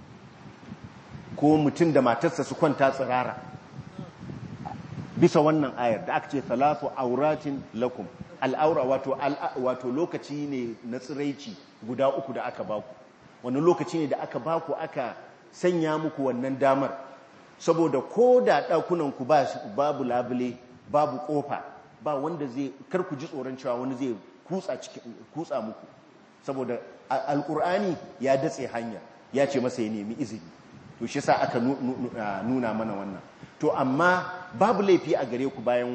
ko mutum da matarsa su kwanta tsirara, bisa wannan ayar da aka ce salatu auratin lakum. al'aura wato lokaci ne na tsiraici guda uku da aka baku. wani lokaci ne da aka baku, aka sanya muku wannan damar, saboda ko da ɗakunanku babu labule, babu ƙofa, ba wanda zai, kar ku ji tsoron cewa wani zai kutsa muku, saboda alƙur'ani ya datse hanya, ya ce masa ya nemi izini. to shi sa aka nuna mana wannan. to amma babu laifi a gare ku bayan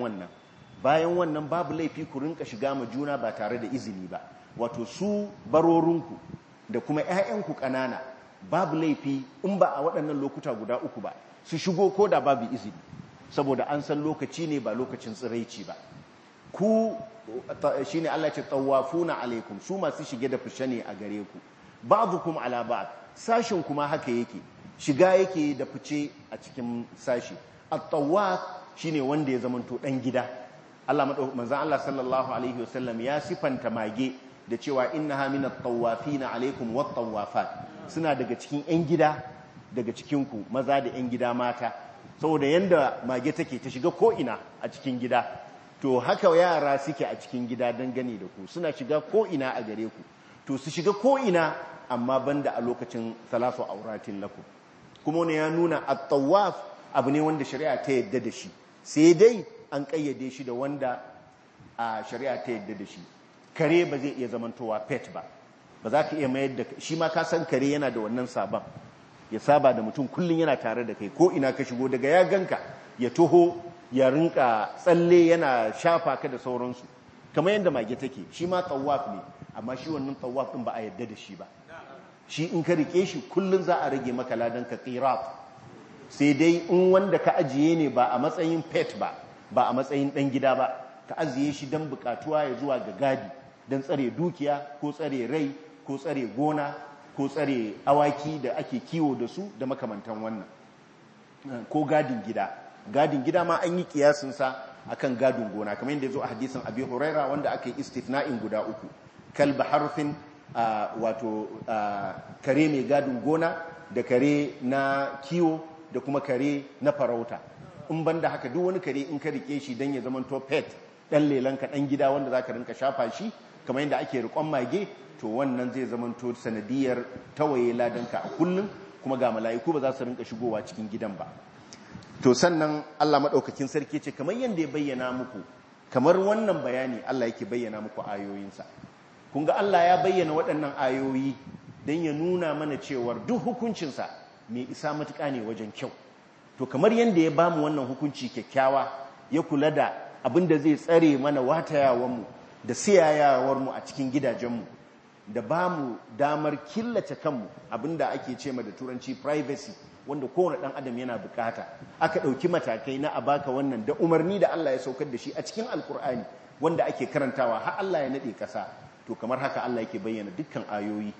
wannan babu laifi ku rinka shiga ma juna ba tare da izini ba, wato su barorinku da kuma 'ya'yanku ƙanana, babu laifi in ba a waɗannan lokuta guda uku ba su shigo ko da babu izini, saboda an san lokaci ne ba lokacin tsiraici ba. ku shine Allah ce tawafuna alaikum, su masu shige da fice ne a gare ku, ba'dukum ala ba'd, sashin kuma haka yake, shiga yake da fice a cikin sashi. at-tawaf shine wanda ya zamanto dan gida. manzon Allah sallallahu alaihi wasallam ya sifanta mage da cewa innaha minat tawafina alaikum wat tawafat, suna daga cikin yan gida daga cikin ku, maza da yan gida mata, saboda yanda mage take ta shiga ko ina a cikin gida, to haka yara suke a cikin gida dangane da ku, suna shiga ko ina a gare ku, to su shiga ko ina, amma banda a lokacin salatu auratin lakum. kuma ne ya nuna at-tawaf abu ne wanda shari'a ta yadda da shi, sai dai an kayyade shi da wanda a shari'a ta yadda da shi. kare ba zai iya zamantowa pet ba za ka iya mayar da shi, ma ka san kare yana da wannan saban, ya saba da mutum kullum yana tare da kai, ko ina ka shigo daga ya ganka ya toho ya rinka tsalle yana shafa ka da sauransu, kamar yadda mage take. shi ma tawaf ne, amma shi wannan tawaf din ba a yadda da shi ba. shi in ka rike shi kullum za a rage maka ladan ka qirat, sai dai in wanda ka ajiye ne ba a matsayin pet ba a matsayin dan gida ba, ka ajiye shi dan bukatuwa ya zuwa ga gadi, dan tsare dukiya ko tsare rai ko tsare gona ko tsare awaki da ake kiwo da su da makamantan wannan, ko gadin gida ma an yi kiyasin sa akan gadon gona kamar yadda ya zo a hadisin Abi Huraira wanda aka yi istifna'in guda uku kalba harfin wato kare mai gadon gona da kare na kiwo da kuma kare na farauta in banda haka duk wani kare in ka rike shi dan ya zama to pet dan lelanka dan gida wanda zaka rinka shafa shi kamar yadda ake rikon mage to wannan zai zama to sanadiyar tawaye ladanka a kullum kuma ga mala'iku ba za su rinka shigowa cikin gidan ba. To sannan Allah madaukakin sarki ce kamar yadda ya bayyana muku kamar wannan bayani Allah yake bayyana muku ayoyinsa. Kun ga Allah ya bayyana waɗannan ayoyi don ya nuna mana cewar duk hukuncinsa mai isa matuƙa ne wajen kyau. To kamar yadda ya bamu wannan hukunci kyakkyawa ya kula da abin da zai tsare mana watayawanmu da siyayawarmu a cikin gidajenmu da bamu damar killace kanmu abin da ake ce ma da turanci privacy wanda kowane ɗan adam yana bukata aka ɗauki matakai na a baka wannan da umarni da Allah ya saukar da shi a cikin alkur'ani wanda ake karantawa har Allah ya naɗe ƙasa to kamar haka Allah yake bayyana dukkan ayoyi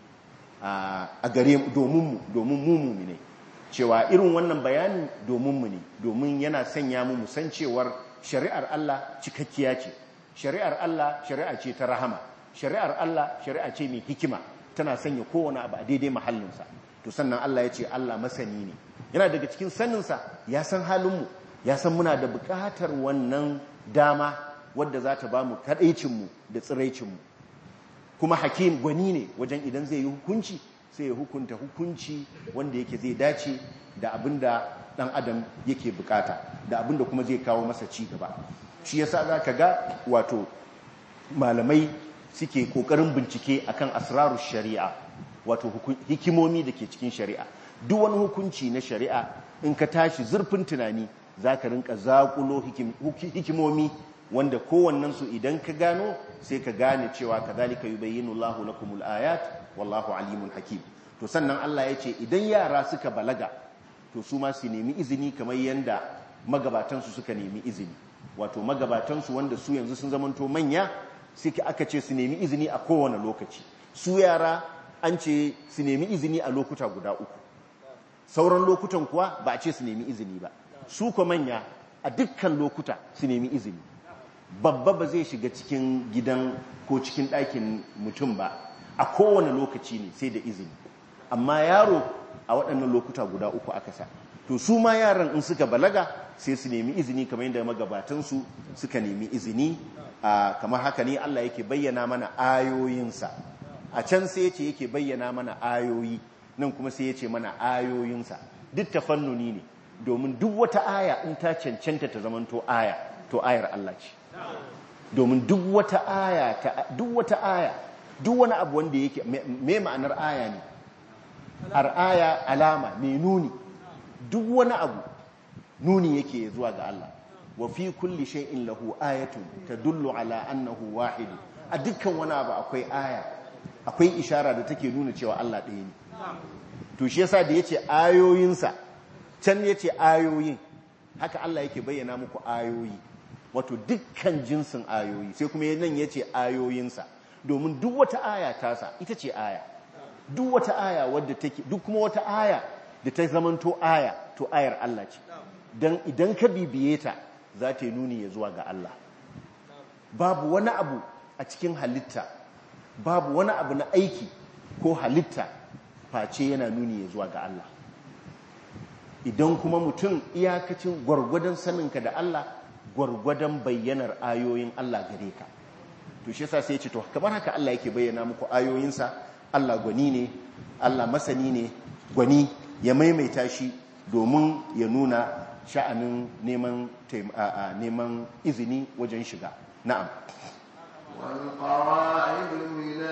a gare domin mu ne cewa irin wannan bayanin domin mu ne domin yana sanya mu san cewar shari'ar Allah cikakkiya ce shari'ar Allah shari'a ce ta rahama shari'ar Allah shari'a ce mai hikima tana sanya kowane abu a daidai mahallinsa to sannan Allah ya ce Allah masani ne yana daga cikin saninsa ya san halinmu ya san muna da buƙatar wannan dama wadda za ta ba mu kaɗaicinmu da tsiraicinmu kuma hakim gwani ne wajen idan zai yi hukunci sai ya hukunta hukunci wanda yake zai dace da abin da ɗan adam yake bukata da abin da kuma zai kawo masa ci gaba shi yasa za ka ga wato malamai suke ƙoƙarin bincike akan asrarul shari'a wato hikimomi da ke cikin shari'a duk wani hukunci na shari'a in ka tashi zurfin tunani za ka rinka zaƙulo hikimomi wanda kowannensu idan ka gano sai ka gane cewa kadhalika yubayyinu Allahu lakumul ayat wallahu alimun hakim to sannan Allah ya ce idan yara suka balaga to su ma su nemi izini kamar yanda magabatansu suka nemi izini wato magabatansu wanda su yanzu sun zamanto manya suke aka ce su nemi izini a kowane lokaci su yara an ce su nemi izini a lokuta guda uku sauran lokutan kuwa ba a ce su nemi izini ba su ko manya a dukkan lokuta su nemi izini babba ba zai shiga cikin gidan ko cikin ɗakin mutum ba a kowane lokaci ne sai da izini amma yaro a waɗannan lokuta guda uku aka sa to su ma yaran in suka balaga sai su nemi izini kamar yadda magabatansu suka nemi izini kamar haka ne Allah yake bayyana mana ayoyinsa a can sai yace yake bayyana mana ayoyi nan kuma sai yace mana ayoyinsa duk tafannuni ne domin duk wata aya in ta cancanta ta zamanto aya to ayar Allah ce domin duk wata aya duk wani abu wanda yake me ma'anar aya ne aya alama mai nuni duk wani abu nuni yake zuwa ga Allah wa fi kulli shay'in lahu ayatun tadullu ala annahu wahid a dukkan wani abu akwai aya akwai ishara da take nuna cewa Allah ɗaya ne to shi yasa da yace ayoyinsa can yace ayoyin haka Allah yake bayyana muku ayoyi wato dukkan jinsin ayoyi sai kuma nan yace ayoyinsa domin duk wata aya tasa ita ce aya duk wata aya wadda take duk kuma wata aya da ta zamanto aya to ayar Allah ce dan idan ka bibiye ta za ta yi nuni ya zuwa ga Allah babu wani abu a cikin halitta babu wani abu na aiki ko halitta face yana nuni ya zuwa ga Allah idan kuma mutum iyakacin gwargwadon saninka da Allah gwargwadon bayyanar ayoyin Allah gare ka to shi yasa sai ya ce to kamar haka Allah yake bayyana muku ayoyinsa Allah gwani ne Allah masani ne gwani ya maimaita shi domin ya nuna sha'anin neman izini wajen shiga na'am والقواعد من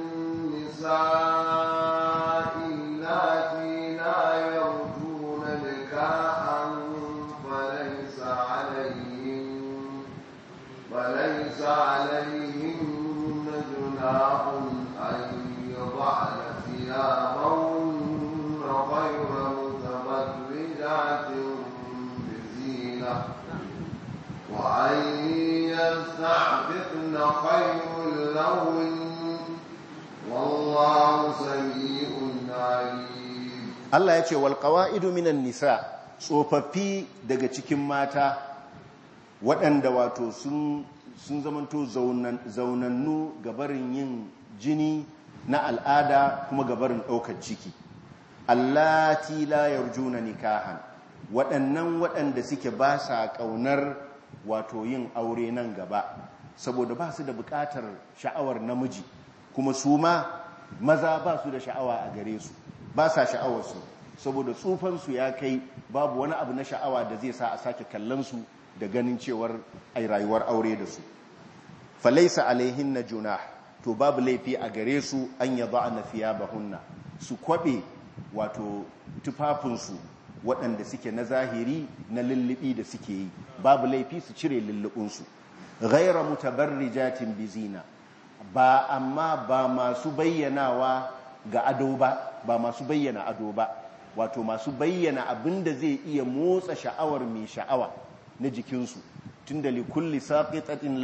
النساء اللاتي لا يرجون نكاحا فليس عليهن جناح أن يضعن ثيابهن غير متبرجات بزينة وأن يستعففن خير لهن والله سميع عليم. Allah ya ce wal qawaidu minan nisa tsofaffi daga cikin mata waɗanda wato sun zamanto zaunannu gabarin yin jini na al'ada kuma gabarin ɗaukar ciki. Allati la yarjuna nikahan, waɗanda suke ba sa ƙaunar wato yin aure nan gaba, saboda ba su da buƙatar sha'awar namiji, kuma su ma maza ba su da sha'awa a gare su, ba sa sha'awarsu, saboda tsufansu ya kai babu wani abu na sha'awa da zai sa a sake kallonsu da ganin cewar ai rayuwar aure da su. Falaisa alaihin na junah, to babu laifi a gare su an yaba na thiyabahunna, su kwaɓe wato tufafinsu waɗanda suke na zahiri na lullubi da suke yi, babu laifi su cire lullubinsu. Ghaira mutabarrijatin bizina, amma ba masu bayyanawa ga ado ba masu bayyana ado ba, wato masu bayyana abin da zai iya motsa sha'awar mai sha'awa na jikinsu, tunda likulli saqitatin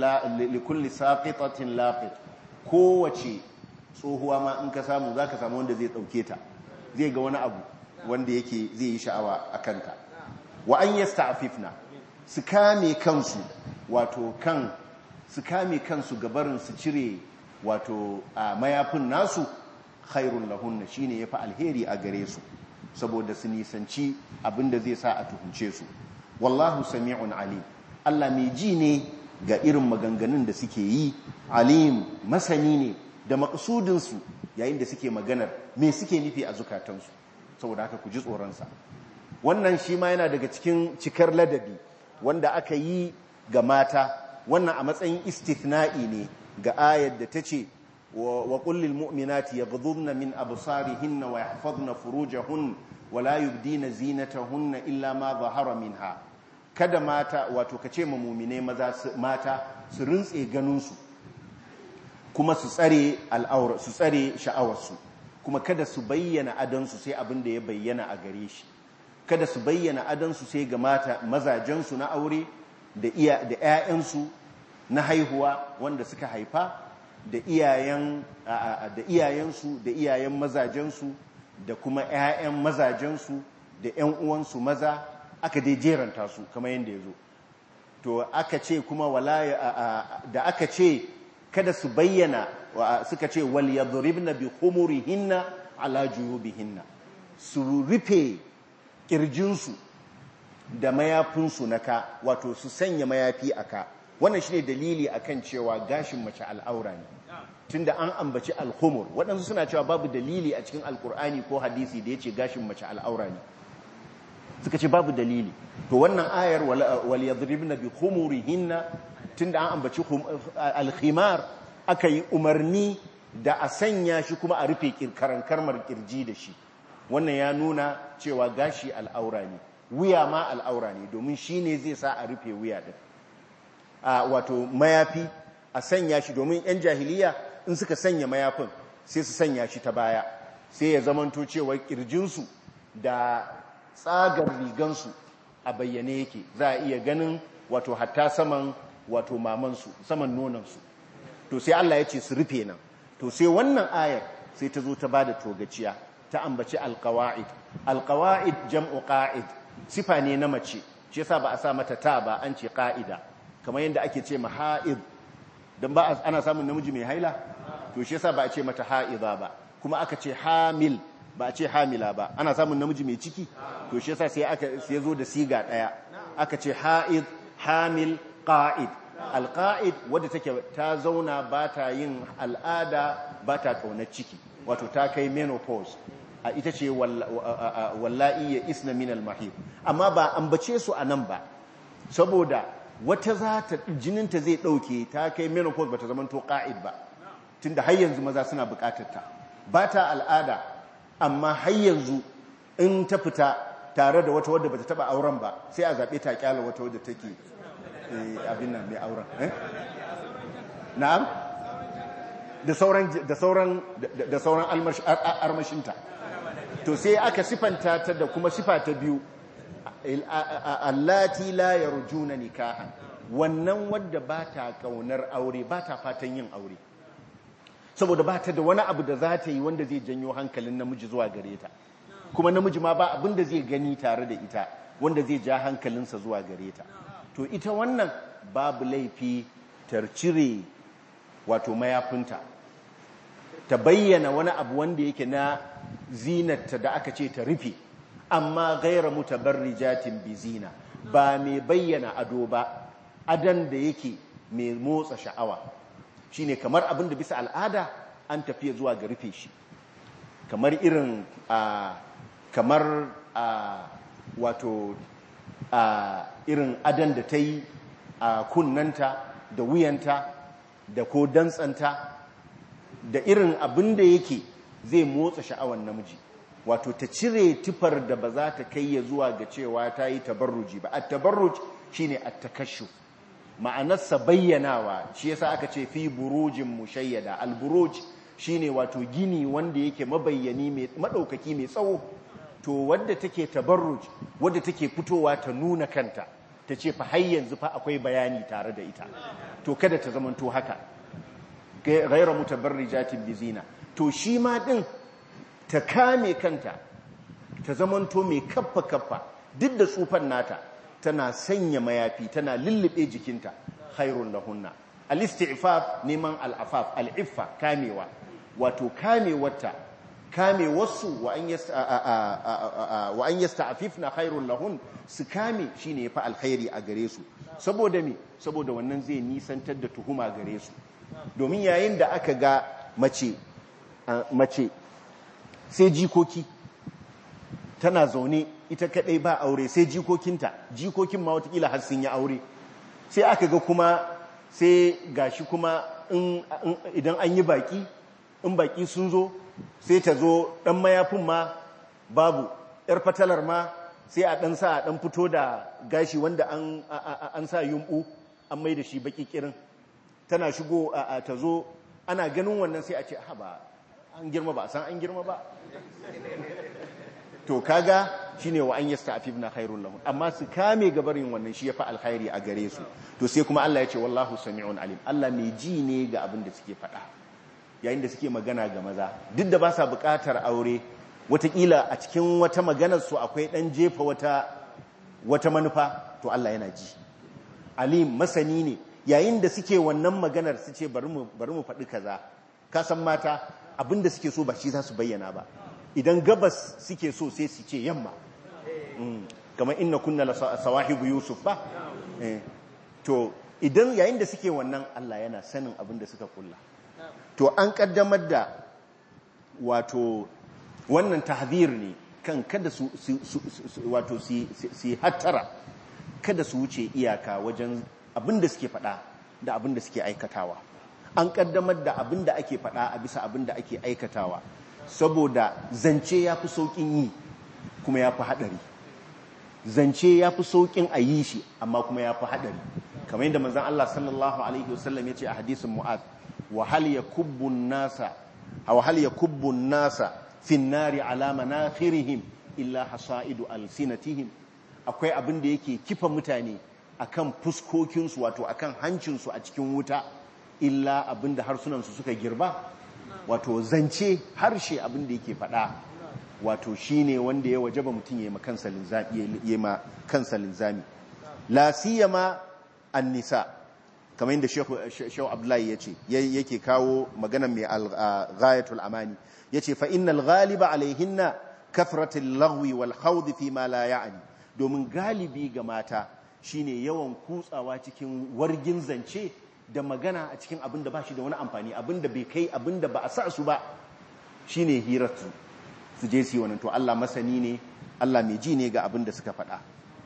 laqit, kowace tsohuwa ma in ka samu zaka samu wanda zai dauke ta, zai ga wani abu wanda yake zai yi sha'awa a kanta. Wa an yasta'fifna, su kame kansu, wato su kame kansu gabarin su cire wato a mayafin nasu, khairun lahunna, shine yafi alheri a gare su, saboda su nisanci abinda zai sa a tuhunce su. Wallahu sami'un alim, Allah mai ji ne ga irin maganganun da suke yi, alim masani ne da maqsudinsu yayin da suke maganar me suke nufi a zukatansu, saboda haka ku ji tsoronsa. Wannan shi ma yana daga cikin cikar ladabi wanda aka yi ga mata, wannan a matsayin istithna'i ne ga ayar da ta ce wa kullil mu'minati yaghdhubna min absarihinna wa yahfazna furujahun wa la yubdina zinatahunna illa ma zahara minha. Kada mata, wato kace ma mu'mine mata su rintse ganinsu kuma su tsare al'aura, su tsare sha'awarsu, kuma kada su bayyana adansu sai abin da ya bayyana a gare shi, kada su bayyana adansu sai ga mazajensu na aure da 'ya'yansu na haihuwa wanda suka haifa, da iyayensu da iyayen mazajensu da kuma 'ya'yan mazajensu da 'yan uwansu maza, aka dai jeranta su kamar yadda ya zo. To aka ce kuma da aka ce kada su bayyana, suka ce wal yadribna bi khumurihinna ala juyubihinna, su rufe kirjinsu da mayafinsu na ka, wato su sanya mayafi a ka. Wannan shine dalili akan cewa gashin mace al'aura ne, tunda an ambaci al-khumur. Waɗansu suna cewa babu dalili a cikin alkur'ani ko hadisi da yace gashin mace al'aura ne, suka ce babu dalili. To wannan ayar wal yadribna bi khumurihinna, tunda an ambaci al-khimar, aka yi umarni da a sanya shi kuma a rufe karmar kirji da shi. Wannan ya nuna cewa gashi al'aura ne, wuya ma al'aura ne, domin shi ne zai sa a rufe wuya din. Wato mayafi a sanya shi, domin 'yan jahiliya in suka sanya mayafin sai su sanya shi ta baya, sai ya zamanto cewa kirjinsu da tsagar rigansu a bayyane yake, za a iya ganin wato hatta saman wato mamansu, saman nonansu. To sai Allah ya ce su rufe nan. To sai wannan ayar sai ta zo ta bada togaciya, ta ambaci alqawaid. Alqawaid jam'u qa'id, sifa ne na mace, shi yasa ba a sa mata ta ba, an ce qa'ida, kamar yadda ake ce ma ha'id, dan ba ana samun namiji mai haila, to shi yasa ba a ce mata ha'iza ba. Kuma aka ce hamil, ba a ce hamila ba, ana samun namiji mai ciki, to shi yasa sai zo da siga daya, aka ce ha'id, hamil, qa'id. Alqa'id wadda take ta zauna ba ta yin al'ada, ba ta kaunar ciki, wato ta kai menopause, ita ce wallahi ya isna min al-mahid. Amma ba ambace su anan ba, saboda wata jininta zai dauke, ta kai menopause, ba ta zama to qa'id ba, tunda har yanzu maza suna bukatar ta, ba ta al'ada, amma har yanzu in ta fita tare da wata wadda bata taba auren ba, sai a zabe ta kyala wata wadda take abin nan mai auren. Na'am, da sauran armashinta. To sai aka sifanta ta da kuma sifa ta biyu, allati la yarjuna nikahan, wannan wadda ba ta kaunar aure, ba ta fatan yin aure, saboda ba ta da wani abu da za ta yi wanda zai janyo hankalin namiji zuwa gare ta, kuma namiji ma ba abin da zai gani tare da ita wanda zai ja hankalinsa zuwa gare ta. to ita wannan babu laifi ta cire wato mayafinta ta bayyana wani abu wanda yake na zinarta da aka ce ta rufe, amma gaira mutabarrijatin bizina, ba mai bayyana ado ba, adan da yake mai motsa sha'awa, shine kamar abin da bisa al'ada an tafiya zuwa ga rufe shi, kamar irin kamar wato irin adan da ta yi a kunnanta da wuyanta da ko dantsanta da irin abin da yake zai motsa sha'awar namiji, wato ta cire tufar da ba za ta kai ya zuwa ga cewa ta yi tabarruji ba. at-tabarruj shine at-takashshuf, ma'anarsa bayyanawa, shi yasa aka ce fi burujin mushayyada. al-buruj shine wato gini wanda yake mabayyani mai madaukaki mai tsawo. To wadda take tabarruj, wadda take fitowa ta nuna kanta, ta ce fa har yanzu fa akwai bayani tare da ita, to kada ta zamanto haka, gaira mutabarrijatin bizina. To shi ma din ta kame kanta, ta zamanto mai kaffa kaffa, duk da tsufan nata tana sanya mayafi, tana lullube jikinta, khairun lahunna. al-isti'faf neman al-afaf, al-iffa kamewa, wato kamewarta, kamewarsu wa an yasta'afifna khairun lahun, su kame shine yafi alkhairi a gare su. Saboda me? Saboda wannan zai nisantar da tuhuma gare su. Domin yayin da aka ga mace sai jikoki, tana zaune ita kadai ba aure, sai jikokinta, jikokin ma watakila har sun yi aure, sai aka ga kuma sai gashi kuma idan an yi baki, in baki sun zo sai ta zo dan mayafin ma babu, yar fatalar ma sai a dan sa a dan fito da gashi wanda an sa yumbu an mai da shi baki kirin, tana shigo ta zo, ana ganin wannan sai a ce ba an girma ba, san an girma ba. To kaga shine wa an yasta'fifna khairul lahum, amma su kame gabarin wannan shi yafi alkhairi a gare su. To sai kuma Allah ya ce wallahu sami'un alim, Allah mai ji ne ga abin da suke faɗa yayin da suke magana ga maza, duk da ba sa buƙatar aure, watakila a cikin wata maganar su akwai dan jefa wata manufa, to Allah yana ji. Alim masani ne, yayin da suke wannan maganar su ce bari mu faɗi kaza, ka san mata abinda suke so ba shi za su bayyana ba, idan gabas suke so sai su ce yamma, kamar inna kunna la sawahibu yusuf ba. To idan yayin da suke wannan, Allah yana sanin abinda suka kulla. To an kaddamar da wato wannan tahzir ne kan kada su wato su hattara, kada su wuce iyaka wajen abinda suke faɗa da abinda suke aikatawa. An kaddamar da abinda ake faɗa a bisa abinda ake aikatawa, saboda zance ya fi sauƙin yi kuma ya fi haɗari. Zance ya fi sauƙin a yi shi amma kuma ya fi haɗari, kamar yadda manzon Allah sallallahu alaihi wasallam ya ce a hadisin Mu'adh, wa hal yakubbu an-nasa fi an-nari ala manakhirihim illa hasaidu alsinatihim. Akwai abin da yake kifa mutane akan fuskokinsu, wato akan hancinsu a cikin wuta, illa abin da harsunansu suka girba. Wato zance, harshe, abin da yake faɗa, wato shine wanda ya wajaba mutum ya ma kansa linzami. La siyama an-nisa, kamar yadda Shehu Abdullahi yace, yake kawo magana mai al-ghayatul amani, yace fa innal ghaliba alaihinna kathratul lagwi wal khawd fi ma la ya'ni. Domin galibi ga mata shine yawan kutsawa cikin wargin zance da magana a cikin abin da ba shi da wani amfani, abin da bai kai, abin da ba a sa su ba, shine hirarsu su je su yi wannan. To Allah masani ne, Allah mai ji ne ga abin da suka faɗa.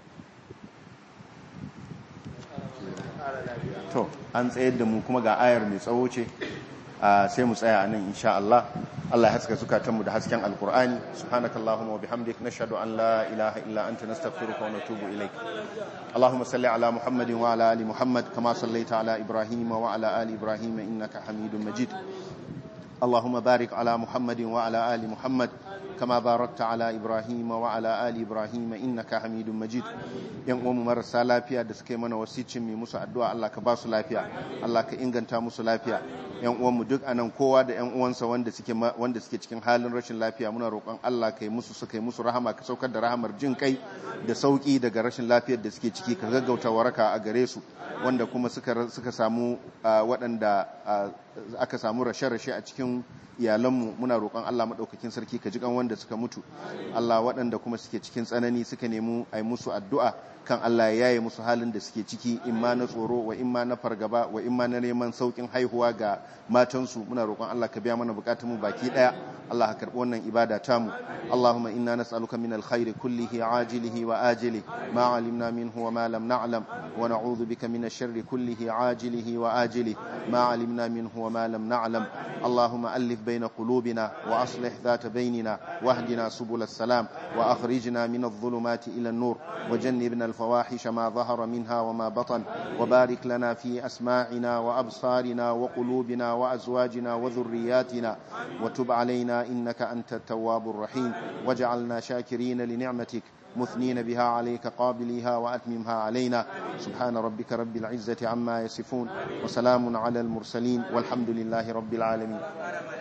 To an tsayar da mu kuma ga ayar mai tsawo ce, sai mu tsaya nan insha Allah. Allah ya haska zukatanmu da hasken alkur'ani. Subhanakallahumma wa bihamdik, nashhadu an la ilaha illa anta, nastaghfiruka wa natubu ilaik. Allahumma salli ala Muhammadin wa ala ali Muhammad kama sallaita ala Ibrahim wa ala ali Ibrahim innaka Hamidum Majid. Allahumma barik ala Muhammadin wa ala ali Muhammad كما باركت على إبراهيم وعلى آل إبراهيم إنك حميد مجيد yan uwanmu marasa lafiya da suka yi mana wasicin mai musu addu'a Allah ka ba su lafiya, Allah ka inganta musu lafiya. Yan uwanmu duk anan kowa da yan uwansa wanda suke cikin halin rashin lafiya muna roƙon Allah ka yi musu, suka yi musu rahama, ka saukar da rahamar jin kai da sauki daga rashin lafiyar da suke ciki, ka gaggauta waraka a gare su. Wanda kuma suka samu waɗanda aka samu rashe-rashe a cikin iyalanmu muna roƙon Allah maɗaukakin sarki ka jikan wanda suka mutu. Allah waɗanda kuma suke cikin tsanani suka nemi a yi musu addu'a kan Allah ya yaye musu halin da suke ciki, imma na tsoro wa imma na fargaba wa imma na neman saukin haihuwa ga matansu. Muna roƙon Allah ka biya mana bukatunmu baki ɗaya. Allah ka karɓi wannan ibada tamu. Allahumma inna nas'aluka min alkhairi kullihi ajilihi wa ajilihi ma 'alimna minhu wa ma lam na'lam wa na'udhu bika min ash-sharri kullihi ajilihi wa ajilihi ma 'alimna minhu wa ma lam na'lam. Allahumma alif bayna qulubina wa aslih dhata baynina wahdina subul as-salam wa akhrijna min adh-dhulumati ila an-nur wa jannibna al-fawahisha ma dhahara minha wa ma batan wa barik lana fi asma'ina wa absarina wa qulubina wa azwajina wa dhurriyyatina wa tub 'alayna إنك أنت التواب الرحيم وجعلنا شاكرين لنعمتك مثنين بها عليك قابليها وأتممها علينا. سبحان ربك رب العزة عما يصفون وسلام على المرسلين والحمد لله رب العالمين.